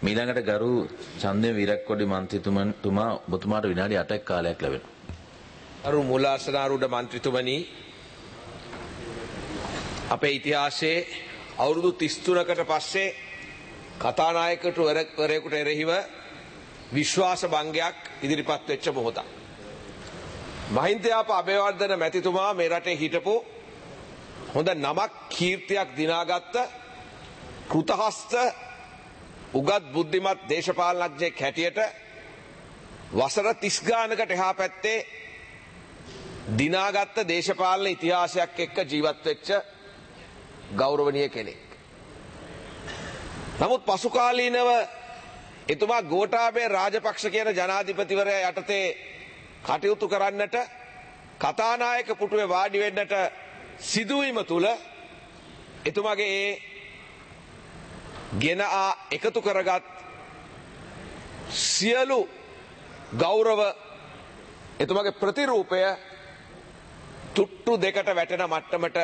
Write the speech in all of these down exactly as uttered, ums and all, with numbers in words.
මීළඟට ගරු ඡන්දය විරක්කොඩි මන්ත්‍රීතුමා ඔබතුමාට විනාඩි අටක් කාලයක් ලැබෙනවා. අරු මුලාසනාරූඪ මන්ත්‍රීතුමනි අපේ ඉතිහාසයේ අවුරුදු තිස් තුනකට පස්සේ කතානායකවරයෙකුට එරෙහිව විශ්වාස භංගයක් ඉදිරිපත් වෙච්ච මොහොතක්. මහින්දයාප අබේවර්ධන මැතිතුමා මේ රටේ හිටපු හොඳ නමක් කීර්තියක් දිනාගත්ත කෘතහස්ත උගත් බුද්ධිමත් දේශපාලනඥයෙක් හැටියට වසර තිස් ගානකට එහා පැත්තේ දිනාගත්ත දේශපාලන ඉතිහාසයක් එක්ක ජීවත් වෙච්ච ගෞරවනීය කෙනෙක්. නමුත් පසුකාලීනව එතුමා ගෝඨාභය රාජපක්ෂ කියන ජනාධිපතිවරයා යටතේ කටයුතු කරන්නට කතානායක පුටුවේ වාඩි වෙන්නට සිදුවීම තුළ එතුමාගේ ඒ ගෙන ආ එකතු කරගත් සියලු ගෞරව එතුමාගේ ප්‍රතිරූපය තුට්ටු දෙකට වැටෙන මට්ටමට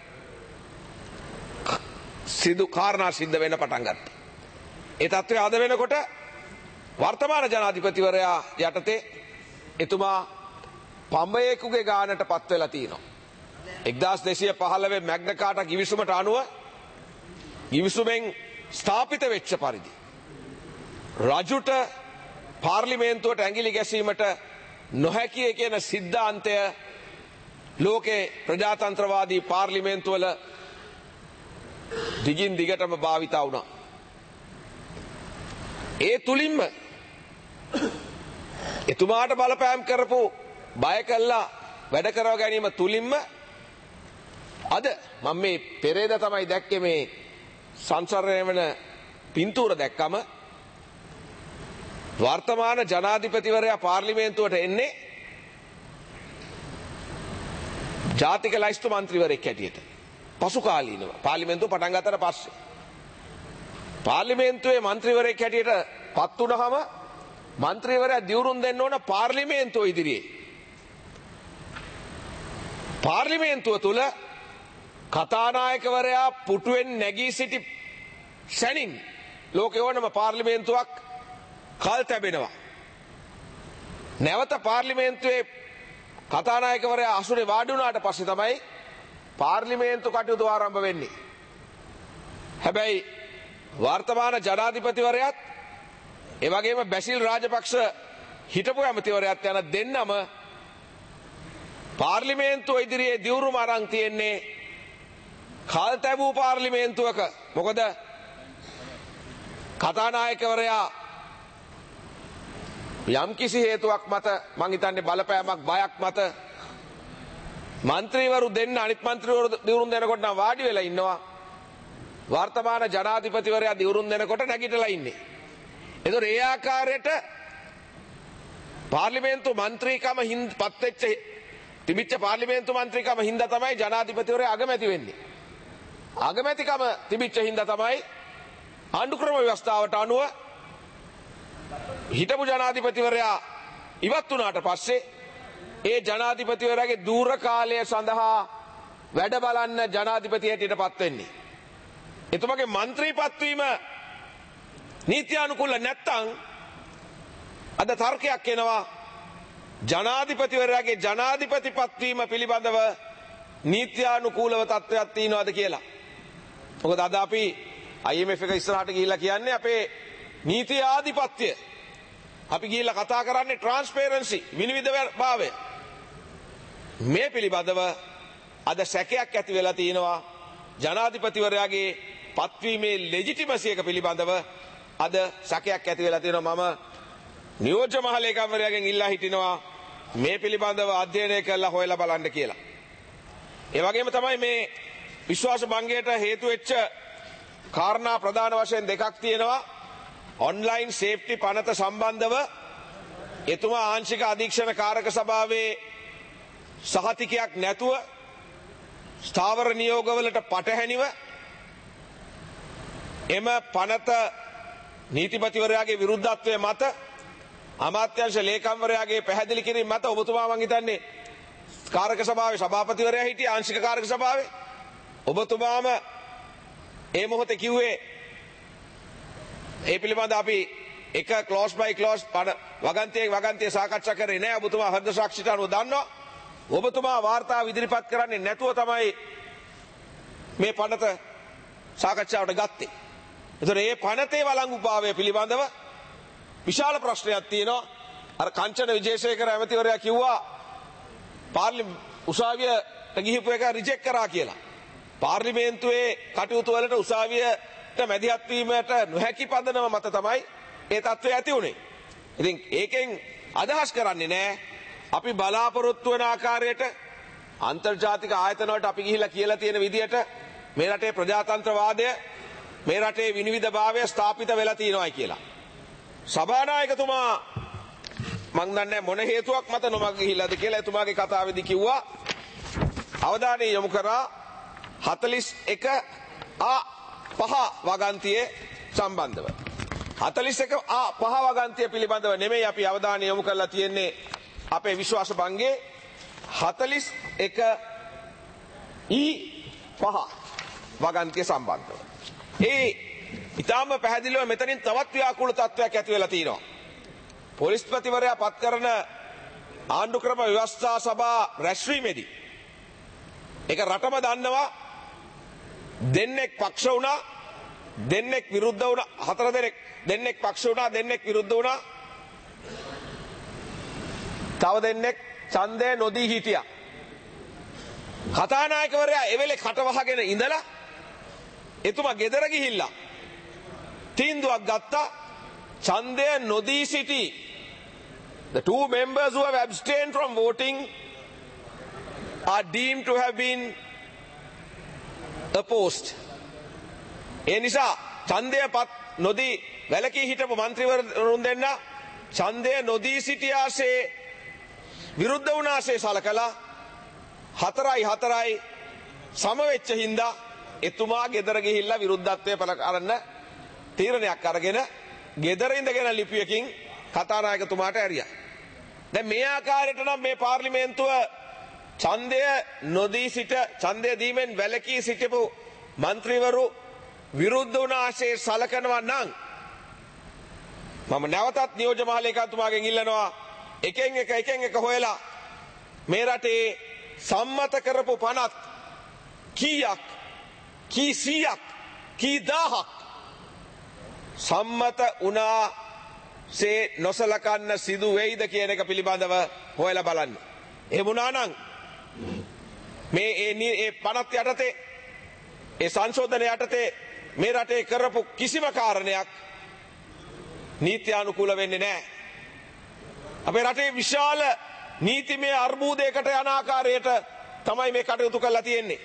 සිදු කාරණා සිද්ධ වෙන්න පටන් ගත්තා. ඒ තත්ත්වය අද වෙනකොට වර්තමාන ජනාධිපතිවරයා යටතේ එතුමා පඹයෙකුගේ ගානට පත් වෙලා තියෙනවා. එක්දාස් දෙසිය පහළොව මැග්නා කාටා ගිවිසුමට අනුව ගිවිසුමෙන් ස්ථාපිත වෙච්ච පරිදි රජුට පාර්ලිමේන්තුවට ඇඟිලි ගැසීමට නොහැකිය කියන සිද්ධාන්තය ලෝකේ ප්‍රජාතන්ත්‍රවාදී පාර්ලිමේන්තුවල දිගින් දිගටම භාවිතා වුණා. ඒ තුලින්ම එතුමාට බලපෑම් කරපු බය කළා වැඩ කරව ගැනීම තුලින්ම අද මම මේ පෙරේද තමයි දැක්කේ මේ සංසරණය වෙන පින්තූර දැක්කම වර්තමාන ජනාධිපතිවරයා පාර්ලිමේන්තුවට එන්නේ ජාතික ලයිස්තු මන්ත්‍රීවරයෙක් හැටියට. පසු කාලීනව පාර්ලිමේන්තුව පටන් ගත්තට පස්සේ පාර්ලිමේන්තුවේ මන්ත්‍රීවරයෙක් හැටියට පත් වුණාම මන්ත්‍රීවරයා දිවුරුම් දෙන්න ඕන පාර්ලිමේන්තුව ඉදිරියේ. පාර්ලිමේන්තුව තුල කතානායකවරයා පුටුවෙන් නැගී සිටි සැනින් ලෝකේ ඕනම පාර්ලිමේන්තුවක් කල් තැබෙනවා. නැවත පාර්ලිමේන්තුවේ කතානායකවරයා අසුරේ වාඩි වුණාට පස්සේ තමයි පාර්ලිමේන්තු කටයුතු ආරම්භ වෙන්නේ. හැබැයි වර්තමාන ජනාධිපතිවරයාත් ඒ වගේම බැසිල් රාජපක්ෂ හිටපු ඇමතිවරයාත් යන දෙන්නම පාර්ලිමේන්තුව ඉදිරියේ දිවුරුම අරන් තියෙන්නේ කල් තැබූ පාර්ලිමේන්තුවක. මොකද කතානායකවරයා යම් කිසි හේතුවක් මත මං හිතන්නේ බලපෑමක් බයක් මත මන්ත්‍රීවරු දෙන්න අනිත් මන්ත්‍රීවරු දිවුරුම් දෙනකොට නම් වාඩි වෙලා ඉන්නවා. වර්තමාන ජනාධිපතිවරයා දිවුරුම් දෙනකොට නැගිටලා ඉන්නේ. ඒතොර ඒ ආකාරයට පාර්ලිමේන්තු මන්ත්‍රීකම හින්පත් වෙච්ච තිබිච්ච පාර්ලිමේන්තු මන්ත්‍රීකම හින්දා තමයි ජනාධිපතිවරයා අගමැති වෙන්නේ. අගමැතිකම තිබිච්ච හින්දා තමයි ආණ්ඩුක්‍රම ව්‍යවස්ථාවට අනුව හිටපු ජනාධිපතිවරයා ඉවත් වුණාට පස්සේ ඒ ජනාධිපතිවරයාගේ දූර කාලය සඳහා වැඩ බලන්න ජනාධිපති හැටියට පත් වෙන්නේ. එතුමාගේ මන්ත්‍රී පත්වීම නීත්‍යානුකූල නැත්තම් අද තර්කයක් එනවා ජනාධිපතිවරයාගේ ජනාධිපති පත්වීම පිළිබඳව නීත්‍යානුකූලව තත්ත්වයක් තියෙනවද කියලා. මොකද අද අපි I M F එක ඉස්සරහට ගිහිල්ලා කියන්නේ අපේ නීති ආධිපත්‍ය. අපි ගිහිල්ලා කතා කරන්නේ ට්‍රාන්ස්පරන්සි විනිවිදභාවය. මේ පිළිබඳව අද සැකයක් ඇති වෙලා තියෙනවා ජනාධිපතිවරයාගේ පත්වීමේ ලෙජිටිමසි එක පිළිබඳව අද සැකයක් ඇති වෙලා තියෙනවා. මම නියෝජ්‍ය මහලේකම්වරයාගෙන් ඉල්ලා හිටිනවා මේ පිළිබඳව අධ්‍යයනය කරලා හොයලා බලන්න කියලා. ඒ වගේම තමයි මේ විශ්වාස භංගයට හේතු වෙච්ච කාරණා ප්‍රධාන වශයෙන් දෙකක් තියෙනවා. ඔන්ලයින් සේෆ්ටි පනත සම්බන්ධව එතුමා ආංශික අධීක්ෂණ කාරක සභාවේ සහතිකයක් නැතුව ස්ථාවර නියෝගවලට පටහැනිව එම පනත නීතිපතිවරයාගේ විරුද්ධත්වය මත අමාත්‍යංශ ලේකම්වරයාගේ පැහැදිලි කිරීම මත ඔබතුමා මං හිතන්නේ කාරක සභාවේ සභාපතිවරයා හිටිය ආංශික කාරක සභාවේ ඔබතුමාම ඒ මොහොතේ කිව්වේ ඒ පිළිබඳ අපි එක ක්ලෝස් බයි ක්ලෝස් වගන්තියේ වගන්තිය සාකච්ඡා කරේ නෑ. ඔබතුමා හෘද සාක්ෂියට අනුව දන්නවා. ඔබතුමා වාර්තාව ඉදිරිපත් කරන්නේ නැතුව තමයි මේ පනත සාකච්ඡාවට ගත්තේ. ඒතර මේ පනතේ වළංගුභාවය පිළිබඳව විශාල ප්‍රශ්නයක් තියෙනවා. අර කංචන විජේසේකර ඇමතිවරයා කිව්වා පාර්ලිමේ උසාවියට ගිහිපු එක රිජෙක්ට් කරා කියලා. පාර්ලිමේන්තුවේ කටයුතු වලට උසාවියට මැදිහත් වීමට නොහැකි පදනම මත තමයි ඒ තත්ත්වය ඇති වුණේ. ඉතින් ඒකෙන් අදහස් කරන්නේ නැහැ අපි බලාපොරොත්තු වෙන ආකාරයට අන්තර්ජාතික ආයතන වලට අපි ගිහිල්ලා කියලා තියෙන විදියට මේ රටේ ප්‍රජාතන්ත්‍රවාදය මේ රටේ විනිවිදභාවය ස්ථාපිත වෙලා තියෙනවායි කියලා. සභානායකතුමා මං දන්නේ මොන හේතුවක් මත නොමග ගිහිල්ලාද කියලා එතුමාගේ කතාවේදී කිව්වා. අවධානය යොමු කරා හතළිස් එක අ පහ වගන්තියේ සම්බන්ධව. හතළිස් එක අ පහ වගන්තිය පිළිබඳව නෙමෙයි අපි අවධානය යොමු කරලා තියෙන්නේ අපේ විශ්වාස භංගේ හතළිස් එක ඊ පහ වගන්තිය සම්බන්ධව. ඒ ඊටාම පැහැදිලිව මෙතනින් තවත් ව්‍යාකූල තත්ත්වයක් ඇති වෙලා තියෙනවා. පොලිස්පතිවරයා පත් කරන ආණ්ඩුක්‍රම ව්‍යවස්ථා සභා රැස්වීමේදී ඒක රටම දන්නවා දෙන්නෙක් පක්ෂ වුණා දෙන්නෙක් විරුද්ධ වුණා හතර දෙනෙක් දෙන්නෙක් පක්ෂ වුණා දෙන්නෙක් විරුද්ධ වුණා තව දෙන්නෙක් ඡන්දය නොදී හිටියා. කතානායකවරයා එවෙලේ කට වහගෙන ඉඳලා එතුමා ගෙදර ගිහිල්ලා තීන්දුවක් ගත්තා ඡන්දය නොදී සිටි the two members who have abstained from voting are deemed to have been opposed. ඒ නිසා ඡන්දය පත් නොදී වැලකී හිටපු മന്ത്രിවරුන් දෙන්න ඡන්දය නොදී සිටියාසේ විරුද්ධ වුණාසේ සලකලා හතරයි හතරයි සමවෙච්ච හින්දා එතුමා ගෙදර ගිහිල්ලා විරුද්ධත්වය පළ කරන්න තීරණයක් අරගෙන ගෙදර ඉඳගෙන ලිපියකින් කතානායකතුමාට ඇරියා. දැන් මේ ආකාරයට නම් මේ පාර්ලිමේන්තුව ඡන්දය නොදී සිට ඡන්දය දීමෙන් වැළකී සිටපු മന്ത്രിවරු විරුද්ධ වුණ ආශේ සලකනවා නම් මම නැවතත් නියෝජ්‍ය මහලේකම්තුමාගෙන් ඉල්ලනවා එකෙන් එක එකෙන් එක හොයලා මේ රටේ සම්මත කරපු පනත් කීයක් කී සීයක් කී දහයක් සම්මත වුණා සේ නොසලකන්න සිදු වෙයිද කියන එක පිළිබඳව හොයලා බලන්න. එහෙම වුණා නම් මේ ඒ පනත් යටතේ ඒ සංශෝධන යටතේ මේ රටේ කරපු කිසිම කාරණයක් නීත්‍යානුකූල වෙන්නේ නැහැ. අපේ රටේ විශාල නීතිමය අර්බුදයකට යන ආකාරයට තමයි මේ කටයුතු කරලා තියෙන්නේ.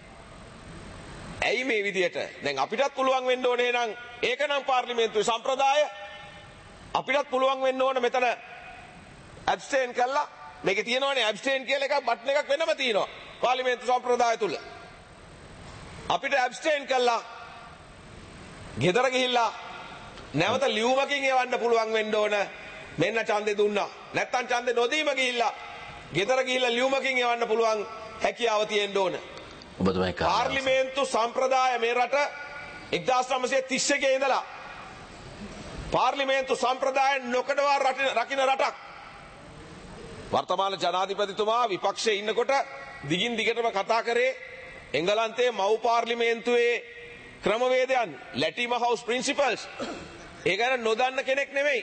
ඇයි මේ විදියට? දැන් අපිටත් පුළුවන් වෙන්න ඕනේ නම් ඒක නම් පාර්ලිමේන්තුවේ සම්ප්‍රදාය. අපිටත් පුළුවන් වෙන්න ඕන මෙතන ඇබ්ස්ටේන් කළා. මේකේ තියෙනවනේ ඇබ්ස්ටේන් කියලා එකක් බටන් එකක් වෙනම තියෙනවා. පාර්ලිමේන්තු සම්ප්‍රදාය තුල. අපිට ඇබ්ස්ටේන් කළා. ගෙදර ගිහිල්ලා නැවත ලියුමකින් යවන්න පුළුවන් වෙන්න ඕන. මෙන්න ඡන්දේ දුන්නා. නැත්තම් ඡන්දේ නොදීම ගිහිල්ලා ගෙදර ගිහිල්ලා ලියුමකින් යවන්න පුළුවන් හැකියාව තියෙන්න ඕන. ඔබතුමා පාර්ලිමේන්තු සම්ප්‍රදාය මේ රට එක්දාස් නවසිය තිස් එකේ ඉඳලා පාර්ලිමේන්තු සම්ප්‍රදාය නොකඩවා රකින්න රටක්. වර්තමාන ජනාධිපතිතුමා විපක්ෂයේ ඉන්නකොට දිගින් දිගටම කතා කරේ එංගලන්තයේ මව් පාර්ලිමේන්තුවේ ක්‍රමවේදයන් ලැටිම හවුස් ප්‍රින්සිපල්ස්. ඒ ගැන නොදන්න කෙනෙක් නෙමෙයි.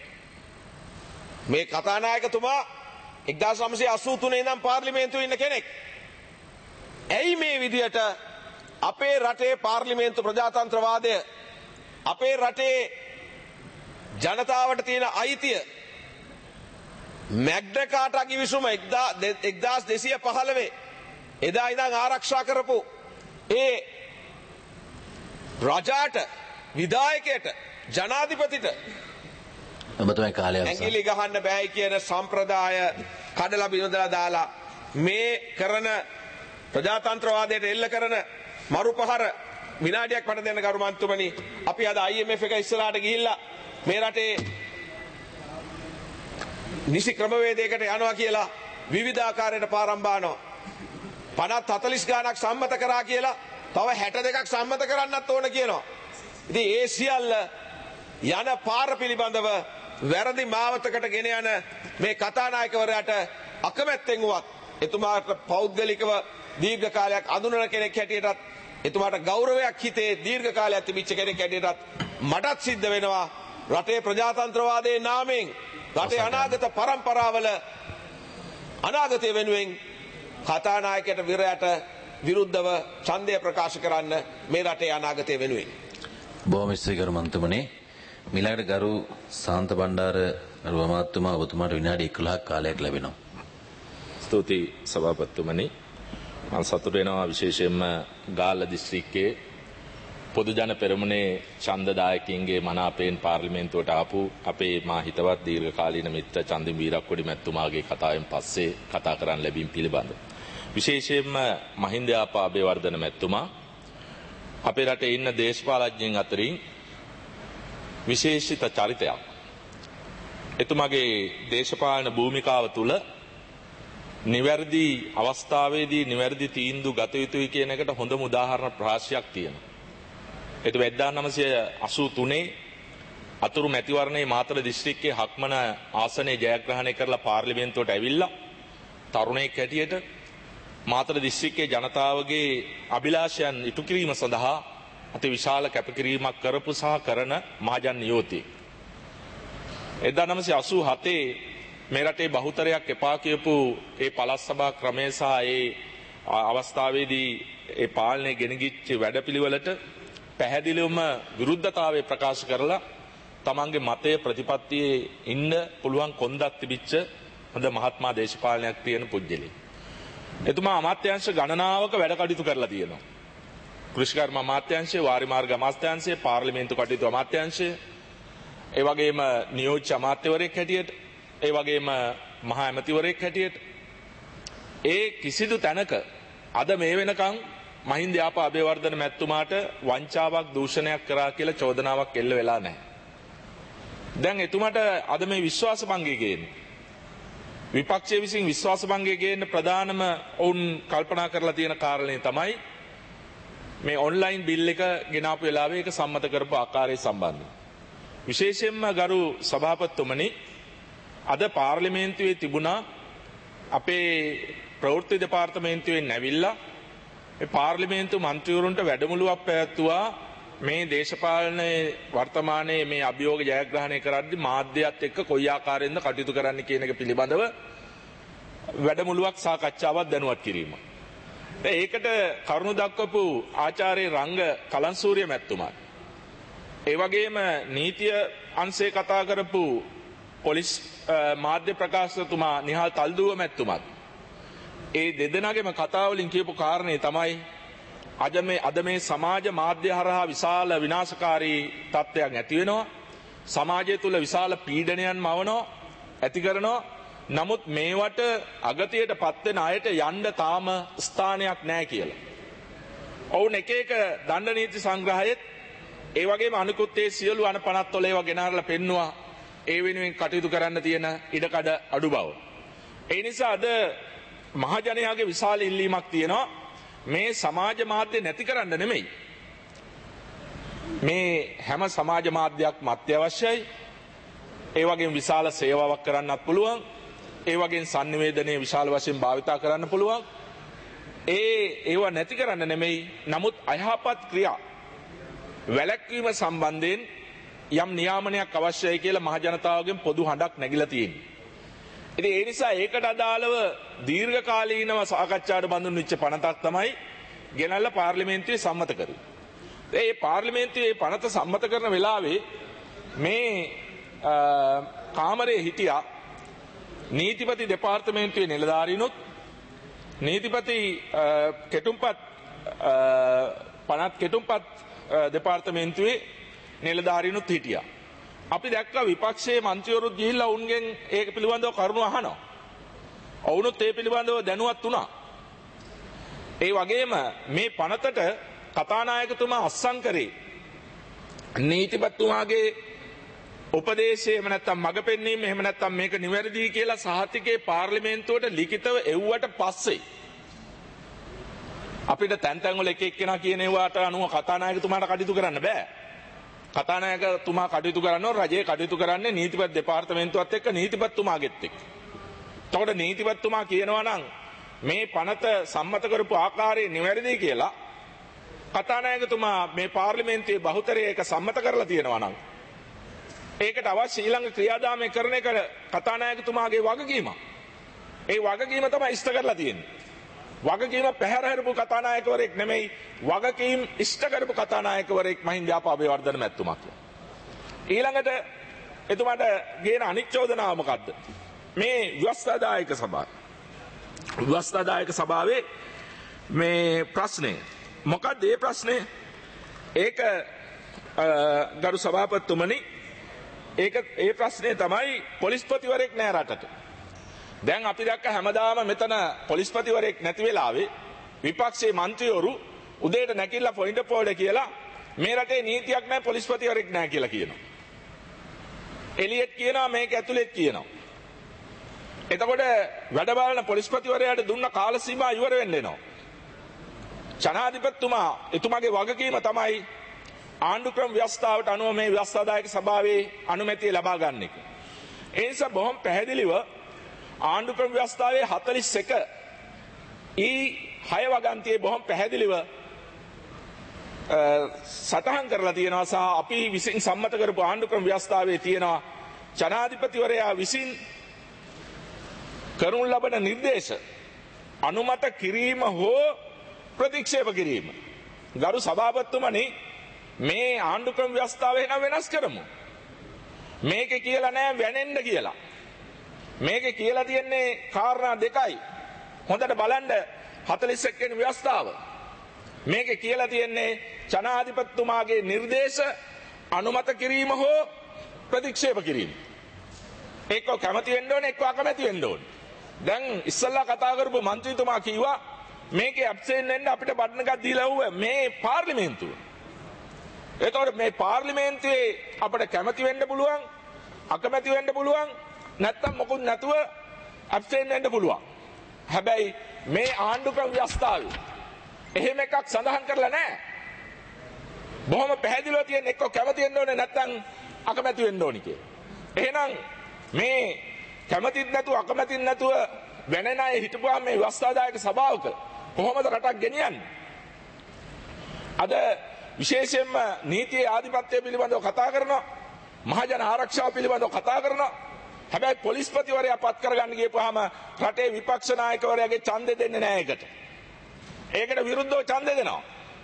මේ කතානායකතුමා එක්දාස් නවසිය අසූ තුනේ ඉඳන් පාර්ලිමේන්තුවේ ඉන්න කෙනෙක්. ඇයි මේ විදියට අපේ රටේ පාර්ලිමේන්තු ප්‍රජාතන්ත්‍රවාදය අපේ රටේ ජනතාවට තියෙන අයිතිය මැග්නා කාටා කිවිසුම එක්දාස් දෙසිය පහළොව එදා ඉඳන් ආරක්ෂා කරපු ඒ රජාට විධායකයට ජනාධිපතිට ඔබතුමා කාලය අවසන්. ඇඟිලි ගහන්න බෑයි කියන සම්ප්‍රදාය කඩලා බිඳලා දාලා මේ කරන ප්‍රජාතන්ත්‍රවාදයට එල්ල කරන මරුපහර විනාඩියක් මට දෙන්න ගරු මන්තුමනි. අපි අද I M F එක ඉස්සරහට ගිහිල්ලා මේ රටේ නිසි ක්‍රමවේදයකට යනවා කියලා විවිධාකාරයට පාරම් බානවා. පනස් හතළිස් ගානක් සම්මත කරා කියලා තව හැට දෙකක් සම්මත කරන්නත් ඕන කියනවා. ඉතින් ඒ සියල්ල යන පාර පිළිබඳව වැරදි මාවතකට ගෙන යන මේ කතානායකවරයාට අකමැත්තෙන් වුවත් එතුමාට පෞද්ගලිකව දීර්ඝ කාලයක් අඳුනන කෙනෙක් හැටියටත් එතුමාට ගෞරවයක් හිතේ දීර්ඝ කාලයක් තිබිච්ච කෙනෙක් හැටියටත් මටත් සිද්ධ වෙනවා රටේ ප්‍රජාතන්ත්‍රවාදයේ නාමයෙන් රටේ අනාගත පරම්පරාවල අනාගතය වෙනුවෙන් කතානායකයට විරයට විරුද්ධව ඡන්දය ප්‍රකාශ කරන්න මේ රටේ අනාගතය වෙනුවෙන්. බොහොම ස්තුතියි ගරු මන්ත්‍රමනේ. මිලකට ගරු සාන්ත බණ්ඩාර ගරු අමාත්‍යතුමා ඔබතුමාට විනාඩි එකොළහක් කාලයක් ලැබෙනවා. ස්තුතියි සභාපතිතුමනි. මම සතුටු වෙනවා විශේෂයෙන්ම ගාල්ල දිස්ත්‍රික්කයේ පොදු ජන පෙරමුණේ ඡන්දදායකින්ගේ මනාපයෙන් පාර්ලිමේන්තුවට ආපු අපේ මා හිතවත් දීර්ඝකාලීන මිත්‍ර චන්දිම වීරක්කොඩි මැතිතුමාගේ කතාවෙන් පස්සේ කතා කරන්න ලැබීම පිළිබඳ විශේෂයෙන්ම මහින්ද යාපා අබේවර්ධන මැතිතුමා අපේ රටේ ඉන්න දේශපාලඥයින් අතරින් විශේෂිත චරිතයක්. එතුමාගේ දේශපාලන භූමිකාව තුළ නිවැරදි අවස්ථාවේදී නිවැරදි තීන්දුව ගත යුතුයි කියන එකට හොඳම උදාහරණ ප්‍රාශයක් තියෙනවා. එතු එක්දාස් නවසිය අසූ තුනේ අතුරු මැතිවරණයේ මාතර දිස්ත්‍රික්කයේ හක්මන ආසනයේ ජයග්‍රහණය කරලා පාර්ලිමේන්තුවට ඇවිල්ලා තරුණයෙක් හැටියට මාතර දිස්ත්‍රික්කයේ ජනතාවගේ අභිලාෂයන් ඉටු කිරීම සඳහා අති විශාල කැපකිරීමක් කරපු සහ කරන මහජන නියෝතියෙක්. එක්දාස් නවසිය අසූ හතේ මේ රටේ බහුතරයක් එපා කියපු ඒ පළාත් සභා ක්‍රමය සහ ඒ අවස්ථාවේදී ඒ පාලනය ගෙනගිච්ච වැඩපිළිවෙලට පැහැදිලිවම විරුද්ධතාවය ප්‍රකාශ කරලා තමන්ගේ මතය ප්‍රතිපත්තියේ ඉන්න පුළුවන් කොන්දක් තිබිච්ච හොඳ මහත්මා දේශපාලනයක් තියෙන පුද්ගලෙක්. එතුමා අමාත්‍යාංශ ගණනාවක වැඩ කටයුතු කරලා තියෙනවා. කෘෂිකර්ම අමාත්‍යාංශය, වාරි මාර්ග අමාත්‍යාංශය, පාර්ලිමේන්තු කටයුතු අමාත්‍යාංශය, ඒ වගේම නියෝජ්‍ය අමාත්‍යවරයෙක් හැටියට, ඒ වගේම මහා ඇමතිවරයෙක් හැටියට ඒ කිසිදු තැනක අද මේ වෙනකන් මහින්ද යාපා අබේවර්ධන මැතිතුමාට වංචාවක් දූෂණයක් කරා කියලා චෝදනාවක් එල්ල වෙලා නැහැ. දැන් එතුමාට අද මේ විශ්වාස භංගය ගේන්නේ. විපක්ෂයේ විසින් විශ්වාස භංගය ගේන්න ප්‍රධානම වුන් කල්පනා කරලා තියෙන කාරණේ තමයි මේ ඔන්ලයින් බිල් එක ගෙනාපු වෙලාවේ ඒක සම්මත කරපු ආකාරය සම්බන්ධයි. විශේෂයෙන්ම ගරු සභාපතිතුමනි අද පාර්ලිමේන්තුවේ තිබුණා අපේ ප්‍රවෘත්ති දෙපාර්තමේන්තුවෙන් ඇවිල්ලා ඒ පාර්ලිමේන්තු මන්ත්‍රීවරුන්ට වැඩමුළුවක් පැවැත්වුවා මේ දේශපාලනයේ වර්තමානයේ මේ අභියෝග ජයග්‍රහණය කරද්දී මාධ්‍යයත් එක්ක කොයි ආකාරයෙන්ද කටයුතු කරන්න කියන එක පිළිබඳව වැඩමුළුවක් සාකච්ඡාවක් දැනුවත් කිරීම. ඒකට කරුණු දක්වපු ආචාර්ය රංග කලන්සූරිය මැතිතුමා ඒ වගේම නීතිය අංශේ කතා කරපු පොලිස් මාධ්‍ය ප්‍රකාශකතුමා නිහාල් තල්දුව මැතිතුමත් ඒ දෙදෙනාගේම කතාවලින් කියපු කාරණේ තමයි අද මේ අද මේ සමාජ මාධ්‍ය හරහා විශාල විනාශකාරී තත්ත්වයක් ඇති වෙනවා. සමාජය තුළ විශාල පීඩනයන් මවනවා ඇති කරනවා. නමුත් මේවට අගතියට පත් වෙන අයට යන්න තාම ස්ථානයක් නැහැ කියලා. ඔවුන් එක එක දණ්ඩ නීති සංග්‍රහයේත් ඒ වගේම අනිකුත් ඒ සියලු අන පනත් වල ඒවා ගෙනාරලා පෙන්නවා ඒ වෙනුවෙන් කටයුතු කරන්න තියෙන ඉඩකඩ අඩු බව. ඒ නිසා අද මහජනයාගේ විශාල ඉල්ලීමක් තියෙනවා මේ සමාජ මාධ්‍ය නැති කරන්න නෙමෙයි. මේ හැම සමාජ මාධ්‍යයක්ම අත්‍යවශ්‍යයි. ඒ වගේම විශාල සේවාවක් කරන්නත් පුළුවන්. ඒ වගේම sannivedanaya විශාල වශයෙන් භාවිතා කරන්න පුළුවන්. ඒ ඒවා නැති කරන්න නෙමෙයි. නමුත් අයහපත් ක්‍රියා වැළැක්වීම සම්බන්ධයෙන් යම් නියාමනයක් අවශ්‍යයි කියලා මහ ජනතාවගෙන් පොදු හඬක් නැගිලා තියෙනවා. ඉතින් ඒ නිසා ඒකට අදාළව දීර්ඝකාලීනව සාකච්ඡාට බඳුන් වෙච්ච පනතක් තමයි ගෙනල්ලා පාර්ලිමේන්තුවේ සම්මත කරේ. ඒ පාර්ලිමේන්තුවේ පනත සම්මත කරන වෙලාවේ මේ කාමරයේ හිටියා නීතිපති දෙපාර්තමේන්තුවේ නිලධාරීනුත් නීතිපති කෙටුම්පත් පනත් කෙටුම්පත් දෙපාර්තමේන්තුවේ නිලධාරීනුත් හිටියා. අපි දැක්කා විපක්ෂයේ මන්ත්‍රීවරුත් ගිහිල්ලා උන්ගෙන් ඒක පිළිබඳව කරුණු අහනවා. ඔවුනුත් ඒ පිළිබඳව දැනුවත් වුණා. ඒ වගේම මේ පනතට කතානායකතුමා අස්සම් කරේ නීතිපතිතුමාගේ උපදේශය එහෙම නැත්නම් මඟ පෙන්වීම එහෙම නැත්නම් මේක නිවැරදි කියලා සහතිකේ පාර්ලිමේන්තුවට ලිඛිතව එව්වට පස්සේ අපිට තැන් තැන් වල එක එක්කෙනා කියන ඒවාට අනුව කතානායකතුමාට කටයුතු කරන්න බෑ. කතානායකතුමා කටයුතු කරනවා රජයේ කටයුතු කරන්නේ නීතිපති දෙපාර්තමේන්තුවත් එක්ක නීතිපතිතුමාගෙත් එක්ක. එතකොට නීතිපතිතුමා කියනවා නම් මේ පනත සම්මත කරපු ආකාරය නිවැරදි කියලා කතානායකතුමා මේ පාර්ලිමේන්තුවේ බහුතරය එක සම්මත කරලා තියෙනවා නම් ඒකට අවශ්‍ය ඊළඟ ක්‍රියාදාමය කරන එක කතානායකතුමාගේ වගකීම. ඒ වගකීම තමයි ඉෂ්ට කරලා තියෙන්නේ. වගකීම පැහැර හැරපු කතානායකවරයෙක් නෙමෙයි වගකීම් ඉෂ්ට කරපු කතානායකවරයෙක් මහින්ද ආපාබේවර්ධන මැතිතුමා කියලා. ඊළඟට එතුමාට ගේන අනිත් චෝදනාව මොකද්ද? මේ ව්‍යවස්ථාදායක සභාව. ව්‍යවස්ථාදායක සභාවේ මේ ප්‍රශ්නේ මොකක්ද ඒ ප්‍රශ්නේ? ඒක ගරු සභාපතිතුමනි ඒක ඒ ප්‍රශ්නේ තමයි පොලිස්පතිවරයෙක් නෑ රටට. දැන් අපි දැක්ක හැමදාම මෙතන පොලිස්පතිවරයෙක් නැති වෙලාවේ විපක්ෂයේ മന്ത്രിවරු උදේට නැකිලා පොයින්ට් පොඩ කියලා මේ රටේ නීතියක් නැහැ පොලිස්පතිවරයෙක් නැහැ කියලා කියනවා. එලියට් කියනවා මේක ඇතුළෙත් කියනවා. එතකොට වැඩ බලන පොලිස්පතිවරයාට දුන්න කාල සීමා ඉවර වෙන්න එනවා. ජනාධිපතිතුමා එතුමාගේ වගකීම තමයි ආණ්ඩුක්‍රම ව්‍යවස්ථාවට අනුව මේ ව්‍යවස්ථාදායක සභාවේ අනුමැතිය ලබා ගන්න එක. ඒ නිසා බොහොම පැහැදිලිව ආණ්ඩුක්‍රම ව්‍යවස්ථාවේ හතළිස් එක ඊ හය වගන්තියේ බොහොම පැහැදිලිව සටහන් කරලා තියෙනවා සහ අපි විසින් සම්මත කරපු ආණ්ඩුක්‍රම ව්‍යවස්ථාවේ තියෙනවා ජනාධිපතිවරයා විසින් කරනු ලබන නිර්දේශ අනුමත කිරීම හෝ ප්‍රතික්ෂේප කිරීම. ගරු සභාපතිතුමනි මේ ආණ්ඩුක්‍රම ව්‍යවස්ථාව එන වෙනස් කරමු. මේකේ කියලා නෑ වැනෙන්න කියලා. මේකේ කියලා තියෙන්නේ කාරණා දෙකයි. හොඳට බලන්න හතළිස් එක් වෙනි ව්‍යවස්ථාව. මේකේ කියලා තියෙන්නේ ජනාධිපතිතුමාගේ නිර්දේශ අනුමත කිරීම හෝ ප්‍රතික්ෂේප කිරීම. එක්ක කැමති වෙන්න ඕනේ එක්ක අකමැති වෙන්න ඕනේ. දැන් ඉස්සල්ලා කතා කරපු മന്ത്രിතුමා කිව්වා මේකේ ඇබ්සෙන්ට් වෙන්න අපිට බටන් එකක් දීලා වුව මේ පාර්ලිමේන්තුව. එතකොට මේ පාර්ලිමේන්තුවේ අපිට කැමති වෙන්න පුළුවන් අකමැති වෙන්න පුළුවන් නැත්තම් මොකුත් නැතුව ඇබ්සෙන්ට් වෙන්න පුළුවන්. හැබැයි මේ ආණ්ඩුක්‍රම ව්‍යවස්ථාවේ එහෙම එකක් සඳහන් කරලා නැහැ. බොහොම පැහැදිලිව තියෙන එක්ක කැමති වෙන්න ඕනේ නැත්තම් අකමැති වෙන්න ඕනි කියලා. එහෙනම් මේ කැමතිත් නැතුව අකමැතිත් නැතුව වෙන අය හිටපුවාම මේ ව්‍යවස්ථාදායක සභාවක කොහොමද රටක් ගෙනියන්නේ? අද විශේෂයෙන්ම නීතියේ ආධිපත්‍ය පිළිබඳව කතා කරනවා, මහජන ආරක්ෂාව පිළිබඳව කතා කරනවා. හැබැයි පොලිස්පතිවරයා පත් කරගන්න ගියපුවාම රටේ විපක්ෂ නායකවරයාගේ ඡන්දෙ දෙන්නේ නැහැ ඒකට. ඒකට විරුද්ධව ඡන්දෙ දෙනවා.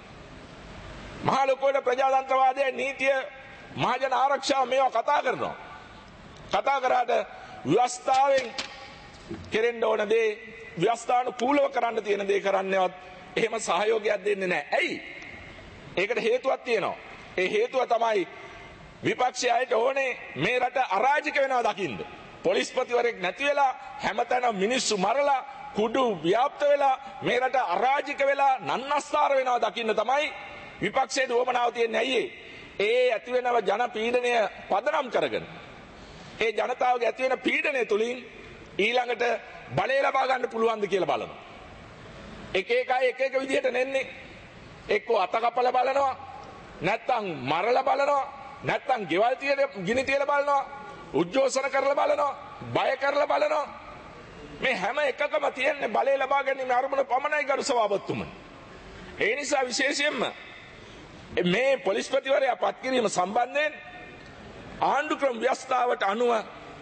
මහා ලොකුවට ප්‍රජාතන්ත්‍රවාදයේ නීතිය මහජන ආරක්ෂාව මේවා කතා කරනවා. කතා කරාට ව්‍යවස්ථාවෙන් කෙරෙන්න ඕන දේ ව්‍යවස්ථානුකූලව කරන්න තියෙන දේ කරන්නවත් එහෙම සහයෝගයක් දෙන්නේ නැහැ. ඇයි? ඒකට හේතුවක් තියෙනවා. ඒ හේතුව තමයි විපක්ෂයට ඕනේ මේ රට අරාජික වෙනවා දකින්න. පොලිස්පතිවරයෙක් නැති වෙලා හැමතැනම මිනිස්සු මරලා කුඩු ව්‍යාප්ත වෙලා මේ රට අරාජික වෙලා නන්නස්ථාර වෙනවා දකින්න තමයි විපක්ෂයේ දෝමනාව තියෙන්නේ. ඇයි ඒ ඇති වෙනව ජන පීඩනය පදනම් කරගෙන ඒ ජනතාවගේ ඇති වෙන පීඩනය තුලින් ඊළඟට බලය ලබා ගන්න පුළුවන්ද කියලා බලනවා. එක එකයි එක එක විදිහට නෙන්නේ. එක්කෝ අත කපලා බලනවා, නැත්තම් මරලා බලනවා, නැත්තම් ගෙවල් තියලා ගිනි තියලා බලනවා, උද්ඝෝෂණ කරලා බලනවා, බය කරලා බලනවා. මේ හැම එකකම තියෙන්නේ බලය ලබා ගැනීම අරමුණ පමණයි ගරු සභාපතිතුමනි. ඒ නිසා විශේෂයෙන්ම මේ පොලිස්පතිවරයා පත් කිරීම සම්බන්ධයෙන් ආණ්ඩුක්‍රම ව්‍යවස්ථාවට අනුව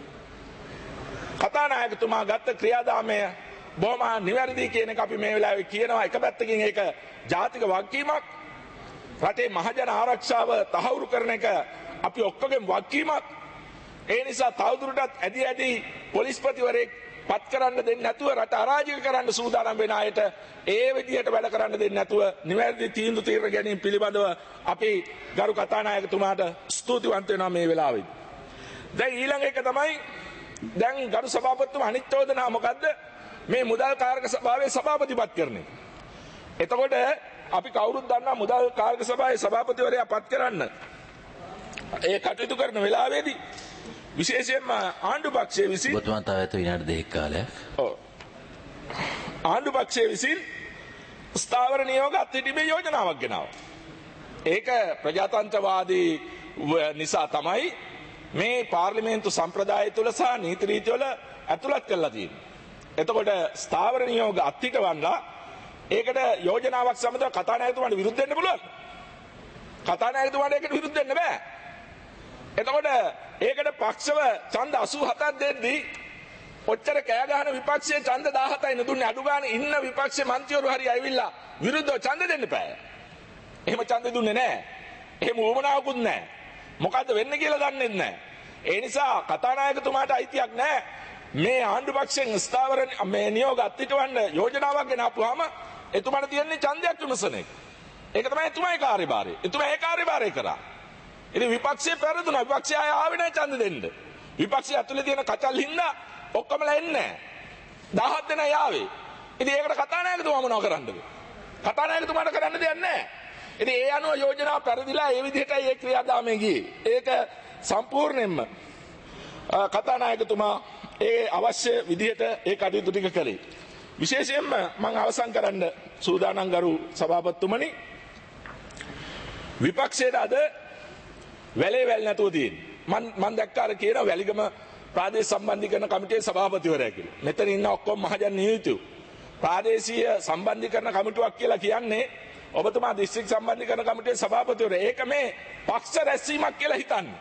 කතානායකතුමා ගත්ත ක්‍රියාදාමය බොහොම නිවැරදි කියන එක අපි මේ වෙලාවේ කියනවා. එක පැත්තකින් ඒක ජාතික වගකීමක්, රටේ මහජන ආරක්ෂාව තහවුරු කරන එක අපි ඔක්කොගෙම වගකීමක්. ඒ නිසා තවදුරටත් ඇදි ඇදි පොලිස්පතිවරයෙක් පත් කරන්න දෙන්නේ නැතුව රට අරාජික කරන්න සූදානම් වෙන අයට ඒ විදිහට වැඩ කරන්න දෙන්නේ නැතුව නිවැරදි තීන්දුව తీරන ගැනීම පිළිබඳව අපි ගරු කතානායකතුමාට ස්තුතිවන්ත වෙනවා මේ වෙලාවේදී. දැන් ඊළඟ එක තමයි දැන් ගරු සභාපතිතුමා අනිත් චෝදනාව මොකද්ද? මේ මුදල් කාරක සභාවේ සභාපතිපත් කරන එක. එතකොට අපි කවුරුත් දන්නා මුදල් කාරක සභාවේ සභාපතිවරයා පත් කරන්න ඒ කටයුතු කරන වෙලාවේදී විශේෂයෙන්ම ආණ්ඩු පක්ෂයේ විසින් ඔබතුමා තව ඇත විනාඩි දෙකක් කාලයක්. ඔව්. ආණ්ඩු පක්ෂයේ විසින් ස්ථාවර නියෝග අත්හිටීමේ යෝජනාවක් ගෙනාවා. ඒක ප්‍රජාතන්ත්‍රවාදී නිසා තමයි මේ පාර්ලිමේන්තු සම්ප්‍රදාය තුල සහ නීති රීති වල ඇතුළත් කරලා තියෙන්නේ. එතකොට ස්ථාවර නියෝග අත්හිටවන්නලා ඒකට යෝජනාවක් සමග කතානායකතුමාට විරුද්ධ වෙන්න පුළුවන්. කතානායකතුමාට ඒකට විරුද්ධ වෙන්න බෑ. එතකොට ඒකට පක්ෂව ඡන්ද අසූහතක් දෙද්දී ඔච්චර කෑ ගහන විපක්ෂයේ ඡන්ද දාහතයි නෙදුන්නේ අඩු ගන්න ඉන්න විපක්ෂයේ මන්ත්‍රීවරු හරි ඇවිල්ලා විරුද්ධව ඡන්ද දෙන්න බෑ. එහෙම ඡන්ද දුන්නේ නැහැ. එහෙම උවමනාවකුත් නැහැ. මොකද්ද වෙන්නේ කියලා දන්නේ නැහැ. ඒ නිසා කතානායකතුමාට අයිතියක් නැහැ. මේ ආණ්ඩු පක්ෂයෙන් ස්ථාවර මේ නියෝග අත්හිටවන්න යෝජනාවක් ගෙනාපුවාම එතුමාට තියෙන්නේ ඡන්දයක් විමසන එක. ඒක තමයි එතුමාගේ කාර්යභාරය. එතුමා ඒ කාර්යභාරය කරා. ඉතින් විපක්ෂයේ පෙරදුනා. විපක්ෂය ආය ආවේ නැහැ ඡන්ද දෙන්න. විපක්ෂය ඇතුලේ තියෙන කචල් හින්දා ඔක්කොමලා එන්නේ නැහැ. දහහක් දෙනා යාවේ. ඉතින් ඒකට කතානායකතුමා මොනව කරන්නද? කතානායකතුමාට කරන්න දෙයක් නැහැ. ඉතින් ඒ අනුව යෝජනාව පෙරදිලා ඒ විදිහටයි ඒ ක්‍රියාදාමයේ ගියේ. ඒක සම්පූර්ණයෙන්ම කතානායකතුමා ඒ අවශ්‍ය විදිහට ඒ කටයුතු ටික කළේ. විශේෂයෙන්ම මම අවසන් කරන්න සූදානම් ගරු සභාපතිතුමනි විපක්ෂයට අද වැලේ වැල් නැතුව තියෙන්නේ. මම මම දැක්කාර කියන වැලිගම ප්‍රාදේශ සම්බන්ධීකරණ කමිටුවේ සභාපතිවරයා කියලා. මෙතන ඉන්න ඔක්කොම මහජන නියුතු ප්‍රාදේශීය සම්බන්ධීකරණ කමිටුවක් කියලා කියන්නේ ඔබතුමා දිස්ත්‍රික් සම්බන්ධීකරණ කමිටුවේ සභාපතිවරයා. ඒක මේ පක්ෂ රැස්වීමක් කියලා හිතන්නේ.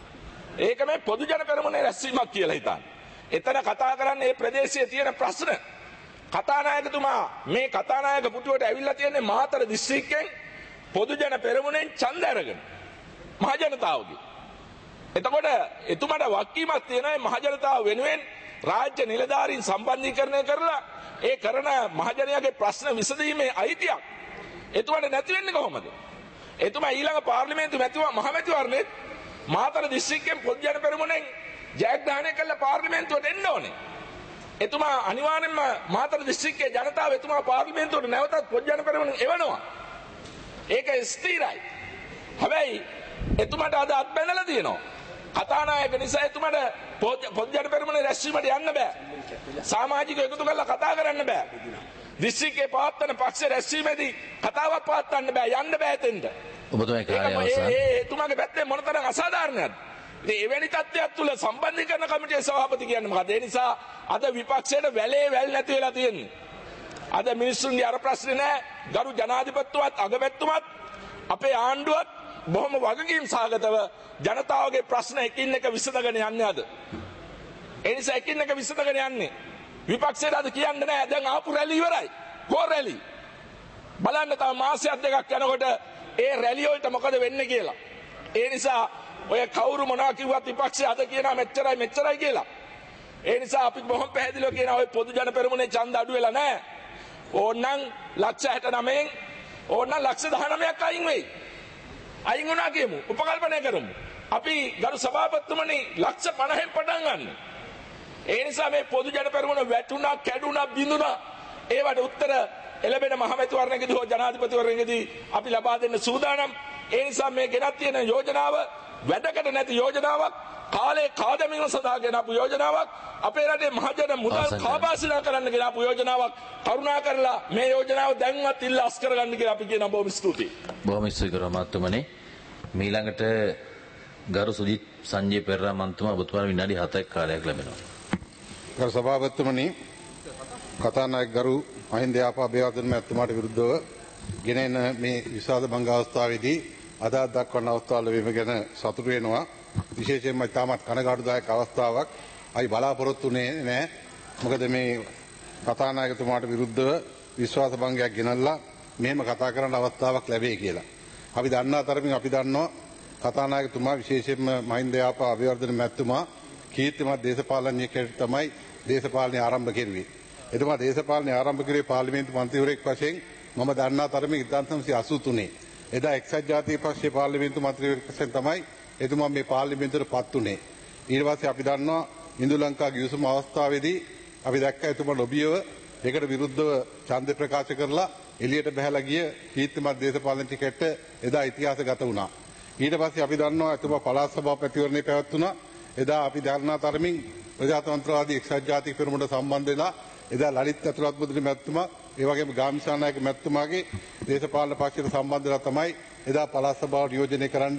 ඒක මේ පොදු ජන පෙරමුණේ රැස්වීමක් කියලා හිතන්නේ. එතන කතා කරන්නේ මේ ප්‍රදේශයේ තියෙන ප්‍රශ්න. කතානායකතුමා මේ කතානායක පුටුවට ඇවිල්ලා තියෙන්නේ මාතර දිස්ත්‍රික්කෙන් පොදු ජන පෙරමුණෙන් ඡන්ද අරගෙන මහජනතාවගේ. එතකොට එතුමාට වක්කීමක් තියෙනවා මහජනතාව වෙනුවෙන් රාජ්‍ය නිලධාරීන් සම්බන්ධීකරණය කරලා ඒ කරන මහජනයාගේ ප්‍රශ්න විසඳීමේ අයිතියක් එතුමාට නැති වෙන්නේ කොහොමද? එතුමා ඊළඟ පාර්ලිමේන්තු මැතිවරණ මහමැතිවරණේ මාතර දිස්ත්‍රික්කෙන් පොදු ජන පෙරමුණෙන් ජයග්‍රහණය කළ පාර්ලිමේන්තුවට එන්න ඕනේ. එතුමා අනිවාර්යෙන්ම මාතර දිස්ත්‍රික්කයේ ජනතාව එතුමා පාර්ලිමේන්තුවට නැවතත් පොදු ජන පෙරමුණෙන් එවනවා. ඒක ස්ථිරයි. හැබැයි එතුමාට අද අත් බැනලා තියෙනවා. කතානායක නිසා එතුමාට පොදු ජන පෙරමුණේ රැස්වීමට යන්න බෑ. සමාජික එකතු කරලා කතා කරන්න බෑ. දිස්ත්‍රික්කයේ පවත්වන පක්ෂ රැස්වීමේදී කතාවක් පවත්වන්න බෑ. යන්න බෑ එතෙන්ට. ඔබතුමා කාර්යය අවසන්. ඒ එතුමාගේ පැත්තේ මොනතරම් අසාධාරණයක්ද? ඉතින් එවැනි තත්ත්වයක් තුල සම්බන්ධීකරණ කමිටුවේ සභාපති කියන්නේ මොකද? ඒ නිසා අද විපක්ෂයට වැලේ වැල් නැති වෙලා තියෙන්නේ. අද මිනිස්සුන්ගේ අර ප්‍රශ්නේ නෑ. ගරු ජනාධිපතිතුමත් අගමැතිතුමත් අපේ ආණ්ඩුවත් බොහොම වගකීම් සහගතව ජනතාවගේ ප්‍රශ්න එකින් එක විසඳගෙන යන්නේ අද. ඒ නිසා එකින් එක විසඳගෙන යන්නේ. විපක්ෂයට අද කියන්න නෑ දැන් ආපු රැලි ඉවරයි. කෝ රැලි? බලන්න තව මාසයක් දෙකක් යනකොට ඒ රැලි වලට මොකද වෙන්නේ කියලා. ඒ නිසා ඔය කවුරු මොනවා කිව්වත් විපක්ෂය අද කියනවා මෙච්චරයි මෙච්චරයි කියලා. ඒ නිසා අපි බොහොම පැහැදිලිව කියනවා ඔය පොදු ජන පෙරමුණේ ඡන්ද අඩු වෙලා නෑ. ඕනනම් ලක්ෂ හැටනවයෙන් ඕනනම් ලක්ෂ දහනවයක් අයින් වෙයි. අයින් වුණා කියමු. උපකල්පනය කරමු. අපි ගරු සභාපතිතුමනි ලක්ෂ පනහෙන් පටන් ගන්න. ඒ නිසා මේ පොදු ජන පෙරමුණ වැටුණා, කැඩුණා, බිඳුණා ඒවට උත්තර එළබෙන මහමැතිවරණයේදී හෝ ජනාධිපතිවරණයේදී අපි ලබා දෙන්න සූදානම්. ඒ නිසා මේ ගෙනත් තියෙන යෝජනාව වැඩකට නැති යෝජනාවක්, කාලේ කාදමින සඳහා ගෙනපු යෝජනාවක්, අපේ රටේ මහජන මුදල් කාබාසිනා කරන්න ගෙනපු යෝජනාවක්. කරුණා කරලා මේ යෝජනාව දැන්වත් ඉල්ලාස් කරගන්න කියලා අපි කියනවා. බොහොම ස්තුතියි. බොහොම ස්තුතියි මහත්මනේ. මීළඟට ගරු සුජිත් සංජය පෙරේරා මන්තුමා ඔබතුමාට විනාඩි හතක් කාලයක් ලැබෙනවා. ගරු සභාපතිතුමනි, කතානායක ගරු මහින්ද යාපා අබේවර්ධන මහත්මයාට විරුද්ධව ගෙන එන මේ විසාද භංග අවස්ථාවේදී අදාළ දක්වන අවස්ථාවල වීම ගැන සතුටු වෙනවා. විශේෂයෙන්ම තාමත් කනගාටුදායක අවස්ථාවක් අයි බලාපොරොත්තු වෙන්නේ නැහැ. මොකද මේ කතානායකතුමාට විරුද්ධව විශ්වාස භංගයක් ගෙනල්ලා මෙහෙම කතා කරන්න අවස්ථාවක් ලැබෙයි කියලා. අපි දන්නා තරමින් අපි දන්නවා කතානායකතුමා විශේෂයෙන්ම මහින්ද යාපා අබේවර්ධන මහත්මයා කීර්තිමත් දේශපාලනඥයෙක් තමයි දේශපාලනය ආරම්භ කෙරුවේ. එතුමා දේශපාලනය ආරම්භ කරේ පාර්ලිමේන්තු මන්ත්‍රීවරයෙක් වශයෙන් මම දන්නා තරමින් එක්දාස් නවසිය අසූ තුනේ එදා එක්සත් ජාතික පක්ෂයේ පාර්ලිමේන්තු මන්ත්‍රීවරයෙක් වශයෙන් තමයි එතුමා මේ පාර්ලිමේන්තුවට පත් වුණේ. ඊට පස්සේ අපි දන්නවා ඉන්දු ලංකා ගිවිසුම අවස්ථාවේදී අපි දැක්ක එතුමා ලොබියව ඒකට විරුද්ධව ඡන්ද ප්‍රකාශ කරලා එළියට බහැලා ගිය කීර්තිමත් දේශපාලනඥයෙක්ට එදා ඉතිහාසගත වුණා. ඊට පස්සේ අපි දන්නවා එතුමා පළාත් සභාපතිවරණේ පැවැත්වුණා. එදා අපි දන්නා තරමින් ප්‍රජාතන්ත්‍රවාදී එක්සත් ජාතික පෙරමුණට සම්බන්ධ වෙලා එදා ලලිත් අතුරත් මුද්‍රි මැතිතුමා ඒ වගේම ගාමිසානායක මැතිතුමාගේ දේශපාලන පක්ෂයට සම්බන්ධ වෙලා තමයි එදා පළාත් සභාවට නියෝජනය කරන්න